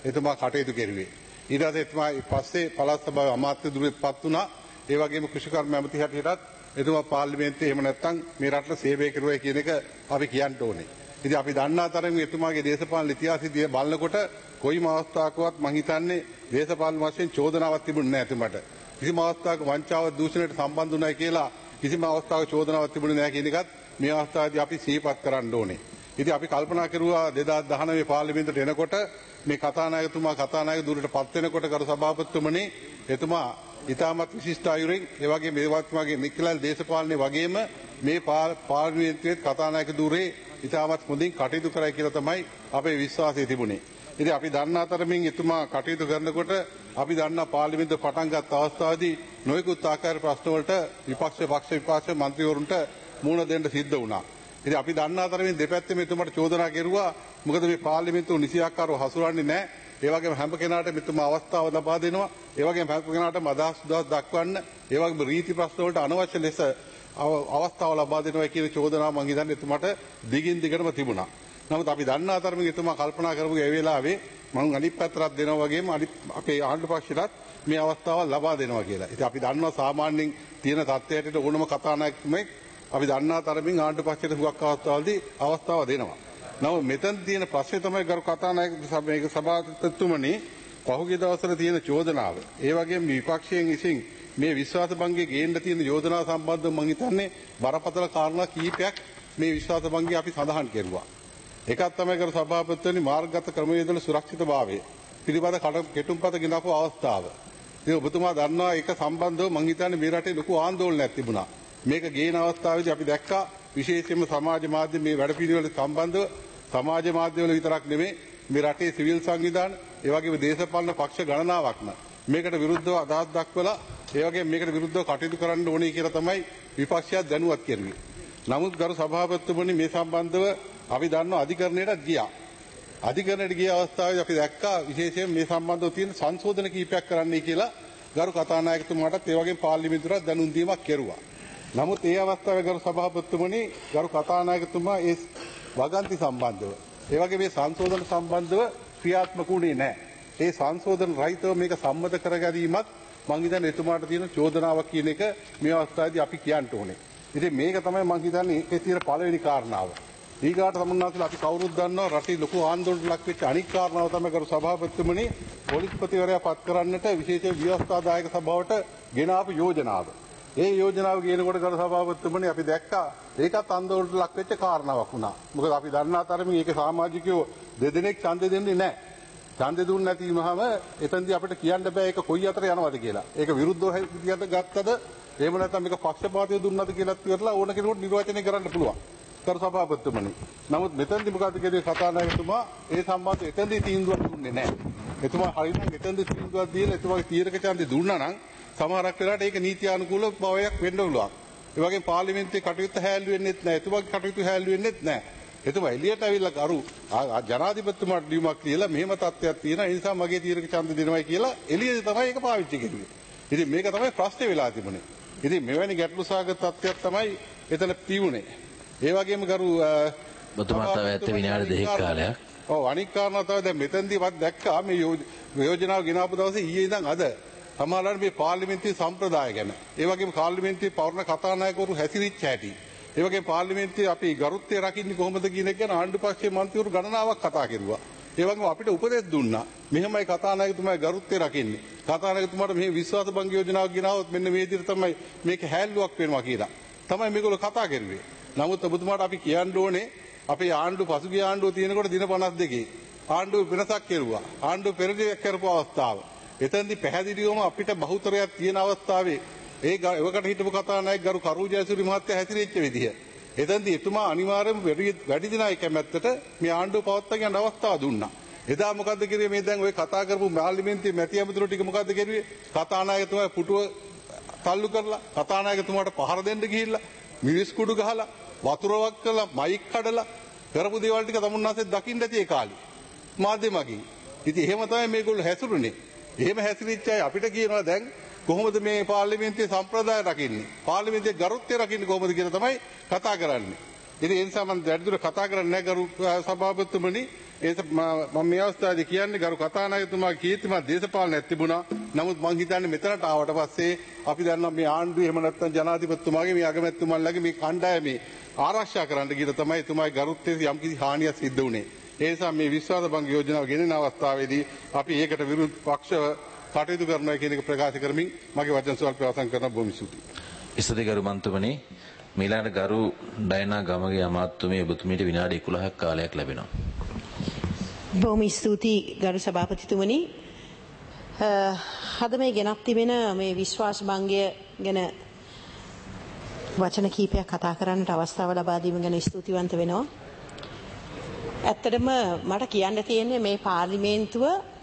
එතුමා කටයුතු කෙරුවේ. ඊට පස්සේ එතුමා පස්සේ පළාත් සභාවේ අමාත්‍ය ධුරයටපත් වුණා. ඒ වගේම කෘෂිකර්ම ඇමති හැටියටත් එතුමා පාර්ලිමේන්තුවේ එහෙම නැත්නම් මේ රටට සේවය කෙරුවා කියන එක අපි කියන්න ඕනේ. ඉතින් අපි දන්නා තරම් එතුමාගේ දේශපාලන ඉතිහාසය බලනකොට කොයිම අවස්ථාවකවත් මම හිතන්නේ දේශපාලන වශයෙන් චෝදනාවක් තිබුණේ නැහැ එතුමට. කිසිම අවස්ථාවක වංචාව දූෂණයට සම්බන්ධ වුණායි කියලා කිසිම අවස්ථාවක චෝදනාවක් තිබුණේ නැහැ කියන එකත් මේ අවස්ථාවේදී අපි සිහිපත් කරන්න ඕනේ. ඉතින් අපි කල්පනා කරුවා දෙදාස් දහනවය පාර්ලිමේන්තුවට එනකොට මේ කතානායකතුමා කතානායක ධුරයට පත් වෙනකොට කරු සභාපතිතුමනි එතුමා ඉතාමත් විශිෂ්ට අයුරින් ඒ වගේ මේවත්මාගේ මික්කලල් දේශපාලනයේ වගේම මේ පාර්ලිමේන්තුවේ කතානායක ධුරේ ඉතාමත් හොඳින් කටයුතු කරයි කියලා තමයි අපේ විශ්වාසය තිබුණේ. ඉතින් අපි දන්නා තරමින් එතුමා කටයුතු කරනකොට අපි දන්නා පාර්ලිමේන්තුව පටන් ගත් අවස්ථාවේදී නොයෙකුත් ආකාර ප්‍රශ්න වලට විපක්ෂ පක්ෂ විපක්ෂ මන්ත්‍රීවරුන්ට මුහුණ දෙන්න සිද්ධ වුණා. ඉතින් අපි දන්නා තරමින් දෙපැත්තෙම එතුමාට චෝදනා කෙරුවා. මොකද මේ පාර්ලිමේන්තුව නිසියාකාරව හසුරන්නේ නැහැ. ඒ වගේම හැම කෙනාටම එතුමා අවස්ථාව ලබා දෙනවා. ඒ වගේම හැම කෙනාටම අදහස් සුදහස් දක්වන්න, ඒ වගේම රීති ප්‍රශ්න වලට අනවශ්‍ය ලෙස අවස්ථාව ලබා දෙනවා කියන චෝදනාව මම හිතන්නේ එතුමාට දිගින් දිගටම තිබුණා. නමුත් අපි දන්නා තරමින් එතුමා කල්පනා කරපු ඒ වෙලාවේ මම අනිත් පැත්තට දෙනවා වගේම අනිත් අපේ ආණ්ඩු පක්ෂයටත් මේ අවස්ථාව ලබා දෙනවා කියලා. ඉතින් අපි දන්නවා සාමාන්‍යයෙන් තියෙන තත්ත්වයට ඕනම කතානායකයෙක් අපි දන්නා තරමින් ආණ්ඩු පක්ෂයට හුඟක් අවස්ථාවලදී අවස්ථාව දෙනවා. නමුත් මෙතන තියෙන ප්‍රශ්නේ තමයි ගරු කතානායක මේක සභාපතිතුමනි පහුගිය දවස්වල තියෙන චෝදනාව. ඒ වගේම විපක්ෂයෙන් විසින් මේ විශ්වාස භංගයේ ගේන්න තියෙන යෝජනා සම්බන්ධව මම හිතන්නේ බරපතල කාරණා කීපයක් මේ විශ්වාස භංගයේ අපි සඳහන් කෙරුවා. එකක් තමයි කර සභාපතිතුමනි මාර්ගගත ක්‍රමවේදවල සුරක්ෂිතභාවය පිළිබඳ කෙටුම්පත ගෙනපු අවස්ථාව. ඉතින් ඔබතුමා දන්නවා ඒක සම්බන්ධව මම හිතන්නේ මේ රටේ ලොකු ආందోලනයක් තිබුණා. මේක ගේන අවස්ථාවේදී අපි දැක්කා විශේෂයෙන්ම සමාජ මාධ්‍ය මේ වැඩපිළිවෙල සම්බන්ධව සමාජ මාධ්‍යවල විතරක් නෙමෙයි මේ රටේ සිවිල් සංවිධාන ඒ වගේම දේශපාලන පක්ෂ ගණනාවක්ම මේකට විරුද්ධව අදහස් දක්වලා ඒ වගේම මේකට විරුද්ධව කටයුතු කරන්න ඕනේ කියලා තමයි විපක්ෂය දැනුවත් කෙරුවේ. නමුත් ගරු සභාපතිතුමනි මේ සම්බන්ධව අපි දන්නවා අධිකරණයටත් ගියා. අධිකරණයට ගිය අවස්ථාවේ අපි දැක්කා විශේෂයෙන් මේ සම්බන්ධව තියෙන සංශෝධන කීපයක් කරන්නයි කියලා ගරු කතානායකතුමාටත් ඒ වගේම පාර්ලිමේන්තුවට දැනුම් දීමක් කෙරුවා. නමුත් ඒ අවස්ථාවේ ගරු සභාපතිතුමනි ගරු කතානායකතුමා ඒ වගන්ති සම්බන්ධව ඒ වගේ මේ සංශෝධන සම්බන්ධව ක්‍රියාත්මක වුණේ නැහැ. ඒ සංශෝධන රහිතව මේක සම්මත කරගැනීමත් මං හිතන්නේ එතුමාට තියෙන චෝදනාවක් කියන එක මේ අවස්ථාවේදී අපි කියන්න ඕනේ. ඉතින් මේක තමයි මං හිතන්නේ ඒකේ තියෙන පළවෙනි කාරණාව. ඊගාට සම්මුණාසලා අපි කවුරුත් දන්නවා රටේ ලොකු ආందోලනයක් ලක් වෙච්ච අනික් කාරණාව තමයි ගරු සභාපතිතුමනි පොලිස්පතිවරයා පත් කරන්නට විශේෂ ව්‍යවස්ථාදායක සභාවට ගෙන ආපු යෝජනාව. ඒ යෝජනාව ගේනකොට ගරු සභාපතිතුමනි අපි දැක්කා ඒකත් ආందోලනට ලක් වෙච්ච කාරණාවක් වුණා. මොකද අපි දන්නා තරමින් ඒක සමාජිකයෝ දෙදෙනෙක් ඡන්දෙ දෙන්නේ නැහැ. ඡන්දෙ දුන්නේ නැතිවම එතෙන්දී අපිට කියන්න බෑ ඒක කොයි අතර යනවද කියලා. ඒක විරුද්ධව හිතියට ගත්තද එහෙම නැත්නම් මේක පක්ෂපාතීව දුන්නද කියලාත් ඉවරලා ඕන කෙනෙකුට නිර්වචනය කරන්න පුළුවන්. කරු සභාපතිතුමනි. නමුත් මෙතෙන්දී මොකද කියන්නේ කතානායකතුමා ඒ සම්බන්ධව එතෙන්දී තීන්දුවක් දුන්නේ නැහැ. එතුමා හරිනම් එතෙන්දී තීන්දුවක් දීලා එතුමාගේ තීරක ඡන්දෙ දුන්නා නම් සමහරක් වෙලාවට ඒක නීති අනුකූල බවයක් වෙන්න පුළුවන්. ඒ වගේම පාර්ලිමේන්තුවේ කටයුතු හැල්ලු වෙන්නෙත් නැහැ. එතුමාගේ කටයුතු හැල්ලු වෙන්නෙත් නැහැ. එතුමා එළියට ඇවිල්ලා කරු ජනාධිපතිතුමාට ලියුමක් ලියලා මෙහෙම තත්ත්වයක් තියෙනවා. ඒ නිසා මගේ තීරක ඡන්දෙ දෙනවයි කියලා එළියේ තමයි ඒක පාවිච්චි කෙරුවේ. ඉතින් මේක තමයි ප්‍රශ්නේ වෙලා තිබුණේ. ඉතින් මෙවැනි ගැටලු සහගත තත්ත්වයක් තමයි එතන තිබුණේ. ඒ වගේම ගරු ඔබතුමා තව ඇත්ත විනාඩි දෙකක් කාලයක්. ඔව් අනික් කාරණා තමයි දැන් මෙතෙන්දීවත් දැක්කා මේ යෝජනාව ගෙනාපු දවසේ ඊයේ ඉඳන් අද සමහරවිට මේ පාර්ලිමේන්තුවේ සම්ප්‍රදාය ගැන ඒ වගේම පාර්ලිමේන්තුවේ පවරන කතානායකවරු හැසිරිච්ච හැටි ඒ වගේම පාර්ලිමේන්තුවේ අපි ගරුත්වය රකින්නේ කොහොමද කියන එක ගැන ආණ්ඩු පක්ෂයේ මන්ත්‍රීවරු ගණනාවක් කතා කෙරුවා. ඒ වගේම අපිට උපදෙස් දුන්නා මෙහෙමයි කතානායකතුමාගේ ගරුත්වය රකින්නේ. කතානායකතුමාට මෙහි විශ්වාස භංග යෝජනාවක් ගෙනාවොත් මෙන්න මේ විදිහට තමයි මේක හැල්ලුවක් වෙනවා කියලා. තමයි මේගොල්ලෝ කතා කරුවේ. නමුත් ඔබතුමාට අපි කියන්න ඕනේ අපේ ආණ්ඩුව පසුගිය ආණ්ඩුව තියෙනකොට දින පනස් දෙකේ ආණ්ඩුව වෙනසක් කෙරුවා. ආණ්ඩුව පෙරදියක් කරපු අවස්ථාව. එතෙන්දී පැහැදිලිවම අපිට බහුතරයක් තියෙන අවස්ථාවේ ඒ එවකට හිටපු කතානායක ගරු කරු ජයසූරි මහත්තයා හැසිරෙච්ච විදිය. එතෙන්දී එතුමා අනිවාර්යයෙන්ම වැඩි දිනයි කැමැත්තට මේ ආණ්ඩුව පවත්වා ගන්න අවස්ථාව දුන්නා. එදා මොකද්ද කිව්වේ මේ දැන් ඔය කතා කරපු පාර්ලිමේන්තුවේ මැති ඇමතුරු ටික මොකද්ද කිව්වේ? කතානායකතුමා පුටුව තල්ලු කරලා කතානායකතුමාට පහර දෙන්න ගිහිල්ලා මිරිස් කුඩු ගහලා වතුරවක් කරලා මයික් කඩලා කරපු දේවල් ටික තමුන්නාසේ දකින්න ඇති ඒ කාලේ මාධ්‍යමකින්. ඉතින් එහෙම තමයි මේගොල්ලෝ හැසිරුනේ. එහෙම හැසිරිච්ච අය අපිට කියනවා දැන් කොහොමද මේ පාර්ලිමේන්තුවේ සම්ප්‍රදාය රකින්නේ? පාර්ලිමේන්තුවේ ගරුත්වය රකින්නේ කොහොමද කියලා තමයි කතා කරන්නේ. ඉතින් ඒ නිසා මම වැඩිදුර කතා කරන්නේ නැහැ ගරු සභාපතිතුමනි. ඒක මම මේ අවස්ථාවේදී කියන්නේ ගරු කතානායකතුමාගේ කීර්තිමත් දේශපාලනයක් තිබුණා. නමුත් මම හිතන්නේ මෙතනට ආවට පස්සේ අපි දන්නවා මේ ආණ්ඩුවේ එහෙම නැත්නම් ජනාධිපතිතුමාගේ මේ අගමැතිතුමන්ලගේ මේ කණ්ඩායමේ ආරක්ෂා කරන්න ගිහින් තමයි එතුමාගේ ගරුත්වයේ යම්කිසි හානියක් සිද්ධ වුණේ. ඒ නිසා මේ විශ්වාස භංග යෝජනාව ගෙනෙන අවස්ථාවේදී අපි ඒකට විරුද්ධ පක්ෂව කටයුතු කරනවා කියන එක ප්‍රකාශ කරමින් මගේ වචන ස්වල්ප අවසන් කරන බොහොම ස්තුතියි. ඉස්තේ ගරු මන්ත්‍රමනි මීළඟ ගරු ඩයනා ගමගේ අමාත්‍යතුමිය ඔබතුමීට විනාඩි එකොළහක් කාලයක් ලැබෙනවා. බොහොම ස්තුතියි ගරු සභාපතිතුමනි. අද මේ ගෙනත් තිබෙන මේ විශ්වාස භංගය ගැන වචන කීපයක් කතා කරන්නට අවස්ථාව ලබා දීම ගැන ස්තුතිවන්ත වෙනවා. ඇත්තටම මට කියන්න තියෙන්නේ මේ පාර්ලිමේන්තුව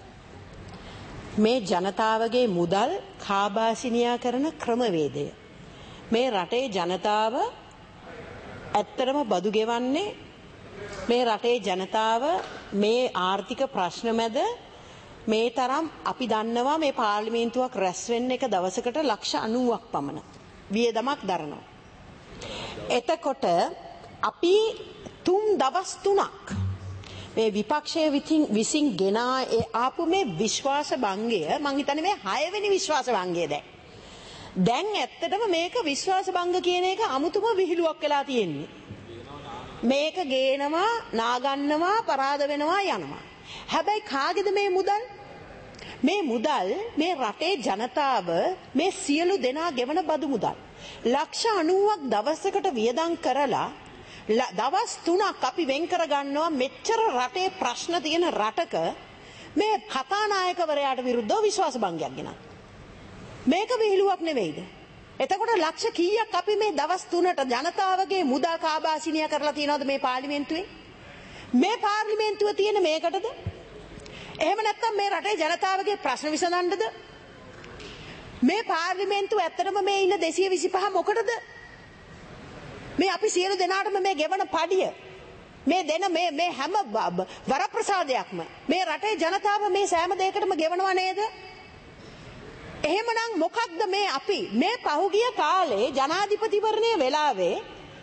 මේ ජනතාවගේ මුදල් කාබාසිනියා කරන ක්‍රමවේදය. මේ රටේ ජනතාව ඇත්තටම බදු ගෙවන්නේ මේ රටේ ජනතාව මේ ආර්ථික ප්‍රශ්න මැද මේ තරම් අපි දන්නවා මේ පාර්ලිමේන්තුවක් රැස් වෙන්න එක දවසකට ලක්ෂ අනූවක් පමණ වියදමක් දරනවා. එතකොට අපි තුන් දවස් තුනක් මේ විපක්ෂයේ විසින් ගෙනා ආපු මේ විශ්වාස භංගය මං හිතන්නේ මේ හයවෙනි විශ්වාස භංගය දැන්. දැන් ඇත්තටම මේක විශ්වාස භංග කියන එක අමුතුම විහිළුවක් වෙලා තියෙන්නේ. මේක ගේනවා, නාගන්නවා, පරාද වෙනවා යනවා. හැබැයි කාගේද මේ මුදල්? මේ මුදල් මේ රටේ ජනතාව මේ සියලු දෙනා ගෙවන බදු මුදල්. ලක්ෂ අනූවක් දවසකට වියදම් කරලා දවස් තුනක් අපි වෙන් කර ගන්නවා මෙච්චර රටේ ප්‍රශ්න තියෙන රටක මේ කතානායකවරයාට විරුද්ධව විශ්වාස භංගයක් ගෙනත්. මේක විහිළුවක් නෙවෙයිද? එතකොට ලක්ෂ කීයක් අපි මේ දවස් තුනට ජනතාවගේ මුදල් කාබාසිනියා කරලා තියනවද මේ පාර්ලිමේන්තුවේ? මේ පාර්ලිමේන්තුව තියෙන මේකටද? එහෙම නැත්නම් මේ රටේ ජනතාවගේ ප්‍රශ්න විසඳන්නද? මේ පාර්ලිමේන්තුව ඇත්තටම මේ ඉන්න දෙසිය විසිපහ මොකටද? මේ අපි සියලු දෙනාටම මේ ගෙවන පඩිය මේ දෙන මේ මේ හැම වරප්‍රසාදයක්ම මේ රටේ ජනතාව මේ සෑම දෙයකටම ගෙවනවා නේද? එහෙමනම් මොකක්ද මේ අපි මේ පහුගිය කාලේ ජනාධිපතිවරණය වෙලාවේ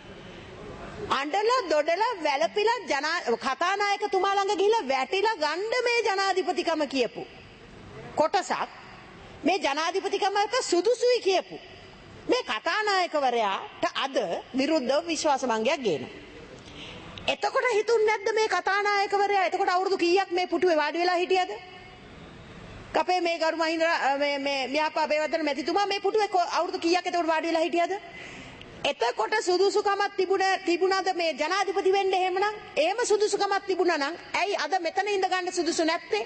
අඬලා දොඩලා වැළපිලා ජනා කතානායකතුමා ළඟ ගිහිල්ලා වැටිලා ගන්න මේ ජනාධිපතිකම කියපු කොටසක් මේ ජනාධිපතිකමට සුදුසුයි කියපු මේ කතානායකවරයාට අද විරුද්ධව විශ්වාස භංගයක් ගේනවා. එතකොට හිතුන්නේ නැද්ද මේ කතානායකවරයා එතකොට අවුරුදු කීයක් මේ පුටුවේ වාඩි වෙලා හිටියද? අපේ මේ ගරු මහින්ද මේ මේ මියාපා බේවදන මැතිතුමා මේ පුටුවේ අවුරුදු කීයක් එතකොට වාඩි වෙලා හිටියද? එතකොට සුදුසුකමක් තිබුණ තිබුණාද මේ ජනාධිපති වෙන්න? එහෙමනම් එහෙම සුදුසුකමක් තිබුණා නම් ඇයි අද මෙතන ඉඳ ගන්න සුදුසු නැත්තේ?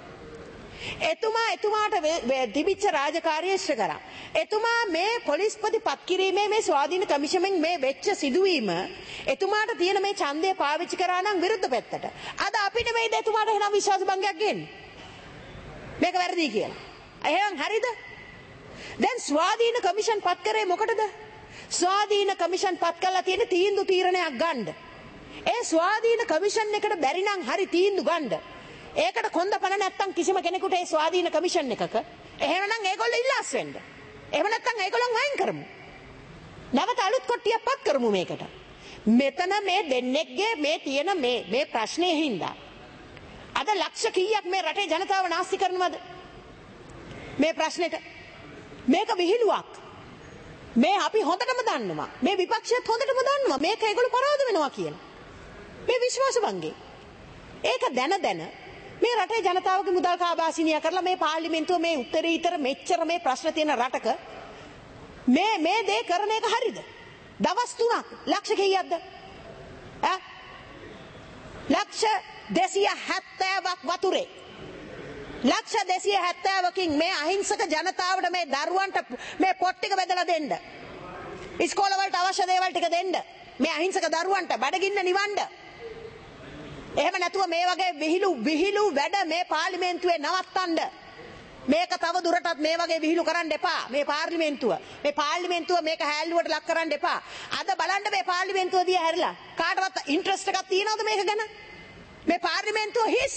එතුමා එතුමාට තිබිච්ච රාජකාරිය ඉෂ්ට කරා. එතුමා මේ පොලිස්පති පත් කිරීමේ මේ ස්වාධීන කමිෂමෙන් මේ වෙච්ච සිදුවීම එතුමාට තියෙන මේ ඡන්දය පාවිච්චි කරා නම් විරුද්ධ පැත්තට. අද අපිට මේ එතුමාට එහෙනම් විශ්වාස භංගයක් ගන්නේ. මේක වැරදි කියලා. එහෙනම් හරිද? දැන් ස්වාධීන කමිෂන් පත් කරේ මොකටද? ස්වාධීන කමිෂන් පත් කළා තියෙන තීන්දුව තීරණයක් ගන්න. ඒ ස්වාධීන කමිෂන් එකට බැරි නම් හරි තීන්දුව ගන්න. ඒකට කොන්දපණ නැත්තම් කිසිම කෙනෙකුට ඒ ස්වාධීන කමිෂන් එකක එහෙමනම් ඒගොල්ලෝ ඉල්ලාස් වෙන්න. එහෙම නැත්තම් ඒගොල්ලන් වයින් කරමු. නැවත අලුත් කොට්ටියක් පත් කරමු මේකට. මෙතන මේ දෙන්නෙක්ගේ මේ තියෙන මේ මේ ප්‍රශ්නේ හින්දා අද ලක්ෂ කීයක් මේ රටේ ජනතාව නාස්ති කරනවද? මේ ප්‍රශ්නෙට මේක විහිළුවක්. මේ අපි හොඳටම දන්නවා. මේ විපක්ෂයත් හොඳටම දන්නවා මේක ඒගොල්ලෝ පරාද වෙනවා කියලා. මේ විශ්වාස භංගේ. ඒක දැන දැන මේ රටේ ජනතාවගේ මුදල් කාබාසිනියා කරලා මේ පාර්ලිමේන්තුව මේ උත්තරීතර මෙච්චර මේ ප්‍රශ්න තියෙන රටක මේ මේ දේ කරන එක හරිද? දවස් තුනක් ලක්ෂ කීයක්ද? ඈ ලක්ෂ දෙසිය හැත්තෑවක් වතුරේ ලක්ෂ දෙසිය හැත්තෑවකින් මේ අහිංසක ජනතාවට මේ දරුවන්ට මේ පොත් ටික බෙදලා දෙන්න. ඉස්කෝලවලට අවශ්‍ය දේවල් ටික දෙන්න. මේ අහිංසක දරුවන්ට බඩගින්න නිවන්න. එහෙම නැතුව මේ වගේ විහිළු විහිළු වැඩ මේ පාර්ලිමේන්තුවේ නවත්තන්න. මේක තව දුරටත් මේ වගේ විහිළු කරන්න එපා. මේ පාර්ලිමේන්තුව මේ පාර්ලිමේන්තුව මේක හැල්ලුවට ලක් කරන්න එපා. අද බලන්න මේ පාර්ලිමේන්තුව දිහා හැරිලා කාටවත් ඉන්ට්‍රස්ට් එකක් තියනවද මේක ගැන? මේ පාර්ලිමේන්තුව හිස්.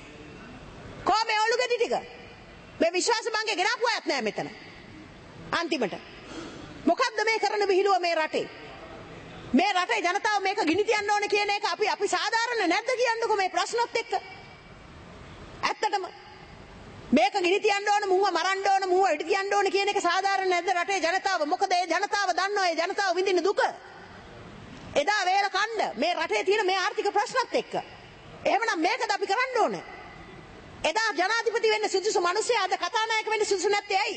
කොහොමද ඔලුගෙඩි ටික? මේ විශ්වාස භංගේ ගෙනාපු අයත් නෑ මෙතන. අන්තිමට මොකද්ද මේ කරන විහිළුව මේ රටේ? මේ රටේ ජනතාව මේක ගිනි තියන්න ඕනේ කියන එක අපි අපි සාධාරණ නැද්ද කියන්නකෝ මේ ප්‍රශ්නොත් එක්ක. ඇත්තටම මේක ගිනි තියන්න ඕන මුව මරන්න ඕන මුව ඉටි තියන්න ඕන කියන එක සාධාරණ නැද්ද රටේ ජනතාව? මොකද ඒ ජනතාව දන්නවා ඒ ජනතාව විඳින දුක. එදා වේල කණ්ඩ මේ රටේ තියෙන මේ ආර්ථික ප්‍රශ්නත් එක්ක. එහෙමනම් මේකද අපි කරන්න ඕනේ. එදා ජනාධිපති වෙන්න සුදුසු මිනිස්සයා අද කතානායක වෙන්න සුදුසු නැත්තේ ඇයි?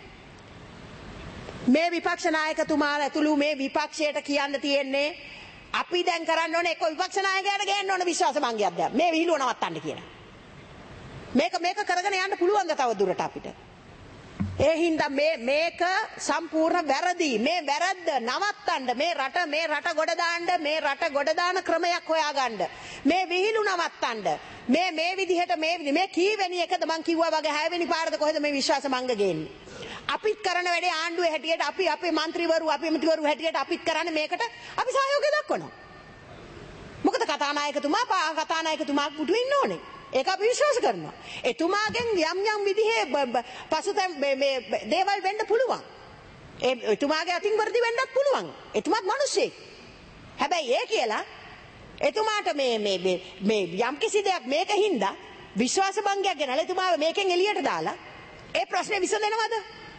මේ විපක්ෂ නායකතුමාලා ඇතුළු මේ විපක්ෂයට කියන්න තියෙන්නේ අපි දැන් කරන්න ඕනේ එක්ක විපක්ෂ නායකයාට ගේන්න ඕන විශ්වාස භංගයක් දැන් මේ විහිළුව නවත්තන්න කියලා. මේක මේක කරගෙන යන්න පුළුවන් ද තව දුරට අපිට. ඒ හින්දා මේ මේක සම්පූර්ණ වැරදි. මේ වැරද්ද නවත්තන්න මේ රට මේ රට ගොඩ දාන්න මේ රට ගොඩ දාන ක්‍රමයක් හොයාගන්න. මේ විහිළු නවත්තන්න. මේ මේ විදිහට මේ මේ කීවෙනි එකද මං කිව්වා වගේ හයවෙනි පාරද කොහෙද මේ විශ්වාස භංග ගේන්නේ? අපිත් කරන වැඩේ ආණ්ඩුවේ හැටියට අපි අපේ മന്ത്രിවරු අපේ මන්ත්‍රීවරු හැටියට අපිත් කරන්නේ මේකට අපි සහයෝගය දක්වනවා. මොකද කතානායකතුමා පා කතානායකතුමා පුටු ඉන්න ඕනේ. ඒක අපි විශ්වාස කරනවා. එතුමාගෙන් යම් යම් විදිහේ පසුතැන් මේ දේවල් වෙන්න පුළුවන්. ඒ එතුමාගේ අතින් වර්ධි වෙන්නත් පුළුවන්. එතුමාත් මිනිස්සෙක්. හැබැයි ඒ කියලා එතුමාට මේ මේ මේ යම් කිසි දෙයක් මේකින්ද විශ්වාස භංගයක් ගෙනලා එතුමාව මේකෙන් එළියට දාලා ඒ ප්‍රශ්නේ විසඳනවද?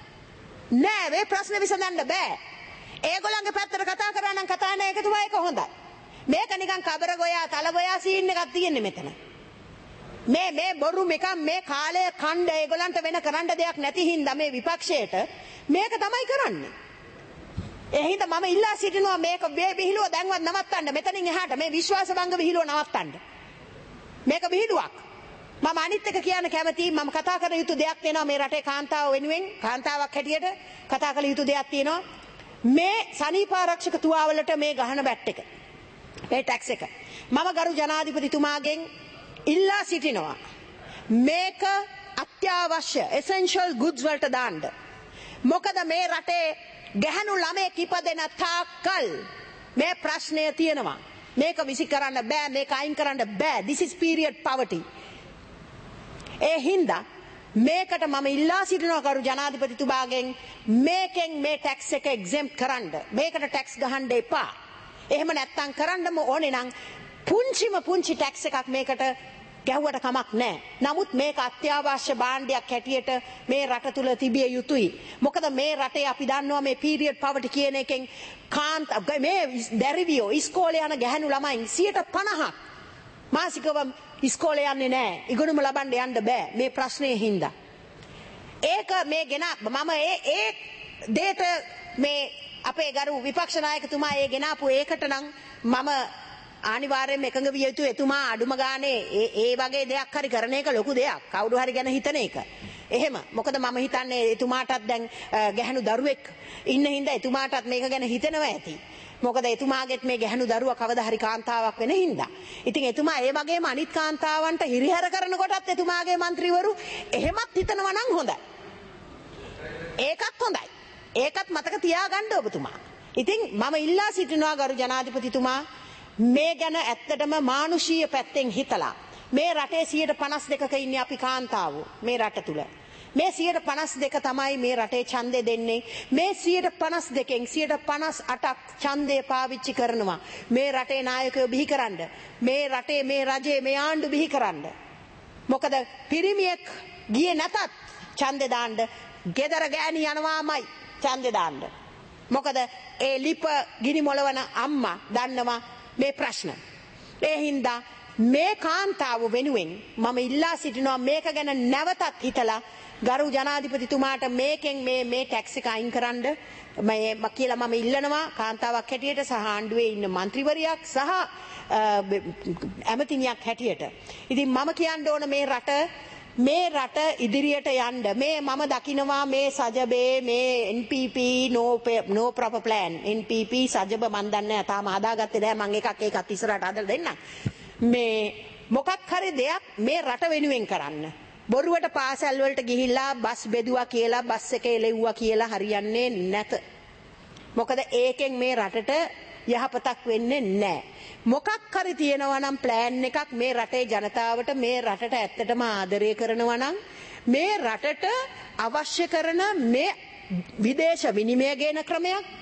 නෑ මේ ප්‍රශ්නේ විසඳන්න බෑ. ඒගොල්ලන්ගේ පැත්තට කතා කරා නම් කතානායකතුමා ඒක හොඳයි. මේක නිකන් කබර ගෝයා තල ගෝයා සීන් එකක් තියෙන්නේ මෙතන. මේ මේ බොරු මේක මේ කාලය ඛණ්ඩ ඒගොල්ලන්ට වෙන කරන්න දෙයක් නැති හින්දා මේ විපක්ෂයට මේක තමයි කරන්නේ. ඒ හින්දා මම ඉල්ලා සිටිනවා මේක මේ විහිළුව දැන්වත් නවත්තන්න. මෙතනින් එහාට මේ විශ්වාස භංග විහිළුව නවත්තන්න. මේක විහිළුවක්. මම අනිත් එක කියන්න කැමතියි. මම කතා කර යුතු දෙයක් වෙනවා මේ රටේ කාන්තාව වෙනුවෙන්. කාන්තාවක් හැටියට කතා කළ යුතු දෙයක් තියෙනවා. මේ සනීප ආරක්ෂක තුවාවලට මේ ගහන බැට් එක. මේ ටැක්ස් එක. මම ගරු ජනාධිපතිතුමාගෙන් ඉල්ලා සිටිනවා මේක අත්‍යවශ්‍ය essential goods වලට දාන්න. මොකද මේ රටේ ගැහණු ළමයෙක් ඉපදෙන තාක්කල් මේ ප්‍රශ්නය තියෙනවා. මේක විසි කරන්න බෑ මේක අයින් කරන්න බෑ. This is period poverty. ඒ හින්දා මේකට මම ඉල්ලා සිටිනවා කරු ජනාධිපතිතුමාගෙන් මේකෙන් මේ ටැක්ස් එක exempt කරන්න. මේකට ටැක්ස් ගහන්න එපා. එහෙම නැත්තම් කරන්නම ඕනේ නම් පුංචිම පුංචි ටැක්ස් එකක් මේකට ගැහුවට කමක් නැහැ. නමුත් මේක අත්‍යවශ්‍ය භාණ්ඩයක් හැටියට මේ රට තුල තිබිය යුතුයි. මොකද මේ රටේ අපි දන්නවා මේ period poverty කියන එකෙන් කාන්ත මේ දැරිවියෝ ඉස්කෝලේ යන ගැහණු ළමයින් සියයට පනහක් මාසිකව ඉස්කෝලේ යන්නේ නැහැ. ඉගෙනුම ලබන්න යන්න බෑ මේ ප්‍රශ්නේ හින්දා. ඒක මේ ගෙන මම ඒ ඒ දෙයට මේ අපේ ගරු විපක්ෂ නායකතුමා ඒ ගෙනාපු ඒකට නම් මම අනිවාර්යයෙන්ම එකඟ විය යුතු. එතුමා අඩුම ගානේ ඒ ඒ වගේ දෙයක් හරි කරන එක ලොකු දෙයක්. කවුරු හරි ගැන හිතන එක. එහෙම. මොකද මම හිතන්නේ එතුමාටත් දැන් ගැහණු දරුවෙක් ඉන්න හින්දා එතුමාටත් මේක ගැන හිතනවා ඇති. මොකද එතුමාගෙත් මේ ගැහණු දරුවා කවදා හරි කාන්තාවක් වෙන හින්දා. ඉතින් එතුමා ඒ වගේම අනිත් කාන්තාවන්ට හිරිහැර කරනකොටත් එතුමාගේ മന്ത്രിවරු එහෙමත් හිතනවා නම් හොඳයි. ඒකත් හොඳයි. ඒකත් මතක තියාගන්න ඔබතුමා. ඉතින් මම ඉල්ලා සිටිනවා ගරු ජනාධිපතිතුමා මේ ගැන ඇත්තටම මානුෂීය පැත්තෙන් හිතලා මේ රටේ සියයට පනස් දෙකක ඉන්නේ අපි කාන්තාවෝ මේ රට තුල. මේ සියයට පනස් දෙක තමයි මේ රටේ ඡන්දය දෙන්නේ. මේ සියයට පනස් දෙකෙන් සියයට පනස් අටක් ඡන්දය පාවිච්චි කරනවා මේ රටේ නායකයෝ බිහි කරන්න. මේ රටේ මේ රජේ මේ ආණ්ඩු බිහි කරන්න. මොකද පිරිමියෙක් ගියේ නැතත් ඡන්දය දාන්න ගෙදර ගෑණි යනවාමයි ඡන්දය දාන්න. මොකද ඒ ලිප ගිනි මොලවන අම්මා දන්නවා මේ ප්‍රශ්න. ඒ හින්දා මේ කාන්තාව වෙනුවෙන් මම ඉල්ලා සිටිනවා මේක ගැන නැවතත් හිතලා ගරු ජනාධිපතිතුමාට මේකෙන් මේ මේ ටැක්ස් එක අයින් කරන්න මම කියලා මම ඉල්ලනවා කාන්තාවක් හැටියට සහ ආණ්ඩුවේ ඉන්න മന്ത്രിවරියක් සහ ඇමතිනියක් හැටියට. ඉතින් මම කියන්න ඕන මේ රට මේ රට ඉදිරියට යන්න මේ මම දකිනවා මේ සජබේ මේ N P P no no proper plan N P P සජබ මන් දන්නේ තාම හදාගත්තේ නැහැ. මම එකක් ඒකත් ඉස්සරහට හදලා දෙන්නම්. මේ මොකක් හරි දෙයක් මේ රට වෙනුවෙන් කරන්න. බොරුවට පාසල් වලට ගිහිල්ලා බස් බෙදුවා කියලා බස් එකේ එලෙව්වා කියලා හරියන්නේ නැත. මොකද ඒකෙන් මේ රටට යහපතක් වෙන්නේ නැහැ. මොකක් හරි තියෙනවා නම් ප්ලෑන් එකක් මේ රටේ ජනතාවට මේ රටට ඇත්තටම ආදරය කරනවා නම් මේ රටට අවශ්‍ය කරන මේ විදේශ විනිමය ගේන ක්‍රමයක්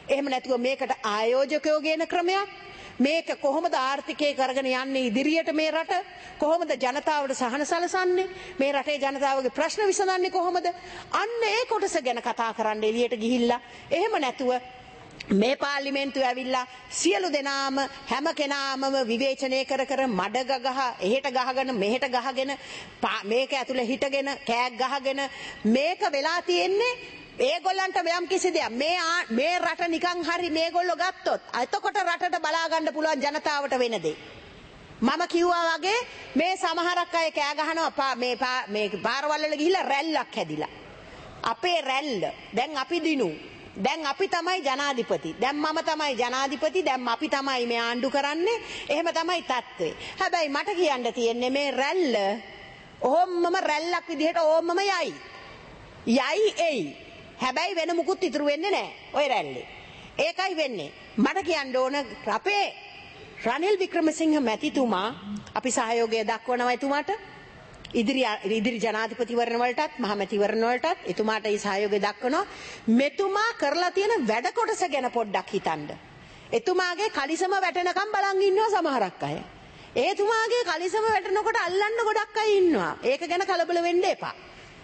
එහෙම නැතුව මේකට ආයෝජකයෝ ගේන ක්‍රමයක්. මේක කොහොමද ආර්ථිකය කරගෙන යන්නේ ඉදිරියට මේ රට? කොහොමද ජනතාවට සහන සලසන්නේ? මේ රටේ ජනතාවගේ ප්‍රශ්න විසඳන්නේ කොහොමද? අන්න ඒ කොටස ගැන කතා කරන්න එළියට ගිහිල්ලා. එහෙම නැතුව මේ පාර්ලිමේන්තුව ඇවිල්ලා සියලු දෙනාම හැම කෙනාම විවේචනය කර කර මඩ ගගහ එහෙට ගහගෙන මෙහෙට ගහගෙන මේක ඇතුලේ හිටගෙන කෑක් ගහගෙන මේක වෙලා තියෙන්නේ ඒගොල්ලන්ට යම් කිසි දෙයක් මේ මේ රට නිකන් හරි මේගොල්ලෝ ගත්තොත් එතකොට රටට බලා ගන්න පුළුවන් ජනතාවට වෙන දේ. මම කිව්වා වගේ මේ සමහරක් අය කෑ ගහනවා මේ මේ පාරවල් වල ගිහිල්ලා රැල්ලක් හැදිලා. අපේ රැල්ල දැන් අපි දිනු. දැන් අපි තමයි ජනාධිපති. දැන් මම තමයි ජනාධිපති. දැන් අපි තමයි මේ ආණ්ඩු කරන්නේ. එහෙම තමයි තත්ත්වය. හැබැයි මට කියන්න තියෙන්නේ මේ රැල්ල ඕම්මම රැල්ලක් විදිහට ඕම්මම යයි. යයි එයි. හැබැයි වෙන මුකුත් ඉතුරු වෙන්නේ නැහැ ওই රැල්ලේ. ඒකයි වෙන්නේ. මට කියන්න ඕන අපේ රනිල් වික්‍රමසිංහ මැතිතුමා අපි සහයෝගය දක්වනවා එතුමාට. ඉදිරි ඉදිරි ජනාධිපතිවරණ වලටත් මහමැතිවරණ වලටත් එතුමාට ඒ සහයෝගය දක්වනවා. මෙතුමා කරලා තියෙන වැඩ කොටස ගැන පොඩ්ඩක් හිතන්න. එතුමාගේ කලිසම වැටෙනකම් බලන් ඉන්නවා සමහරක් අය. එතුමාගේ කලිසම වැටෙනකොට අල්ලන්න ගොඩක් අය ඉන්නවා. ඒක ගැන කලබල වෙන්න එපා.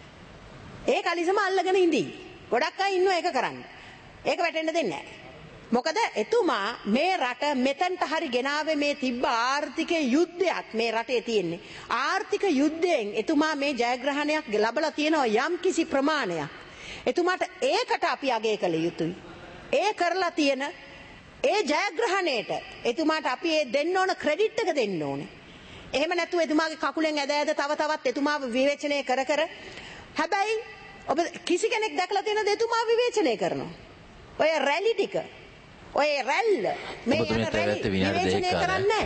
ඒ කලිසම අල්ලගෙන ඉඳී. ගොඩක් අය ඉන්නවා ඒක කරන්න. ඒක වැටෙන්න දෙන්නේ නැහැ. මොකද එතුමා මේ රට මෙතනට හරි ගෙනාවේ මේ තිබ්බ ආර්ථික යුද්ධයක් මේ රටේ තියෙන්නේ. ආර්ථික යුද්ධයෙන් එතුමා මේ ජයග්‍රහණයක් ලැබලා තියෙනවා යම් කිසි ප්‍රමාණයක්. එතුමාට ඒකට අපි අගය කළ යුතුයි. ඒ කරලා තියෙන ඒ ජයග්‍රහණයට එතුමාට අපි ඒ දෙන්න ඕන ක්‍රෙඩිට් එක දෙන්න ඕනේ. එහෙම නැතුව එතුමාගේ කකුලෙන් ඇද ඇද තව තවත් එතුමාව විවේචනය කර කර හැබැයි ඔබ කිසි කෙනෙක් දැකලා තියෙනද එතුමා විවේචනය කරනවා? ඔය රැලි ටික ඔය රැල්ල මේ යන රැලි විවේචනය කරන්නේ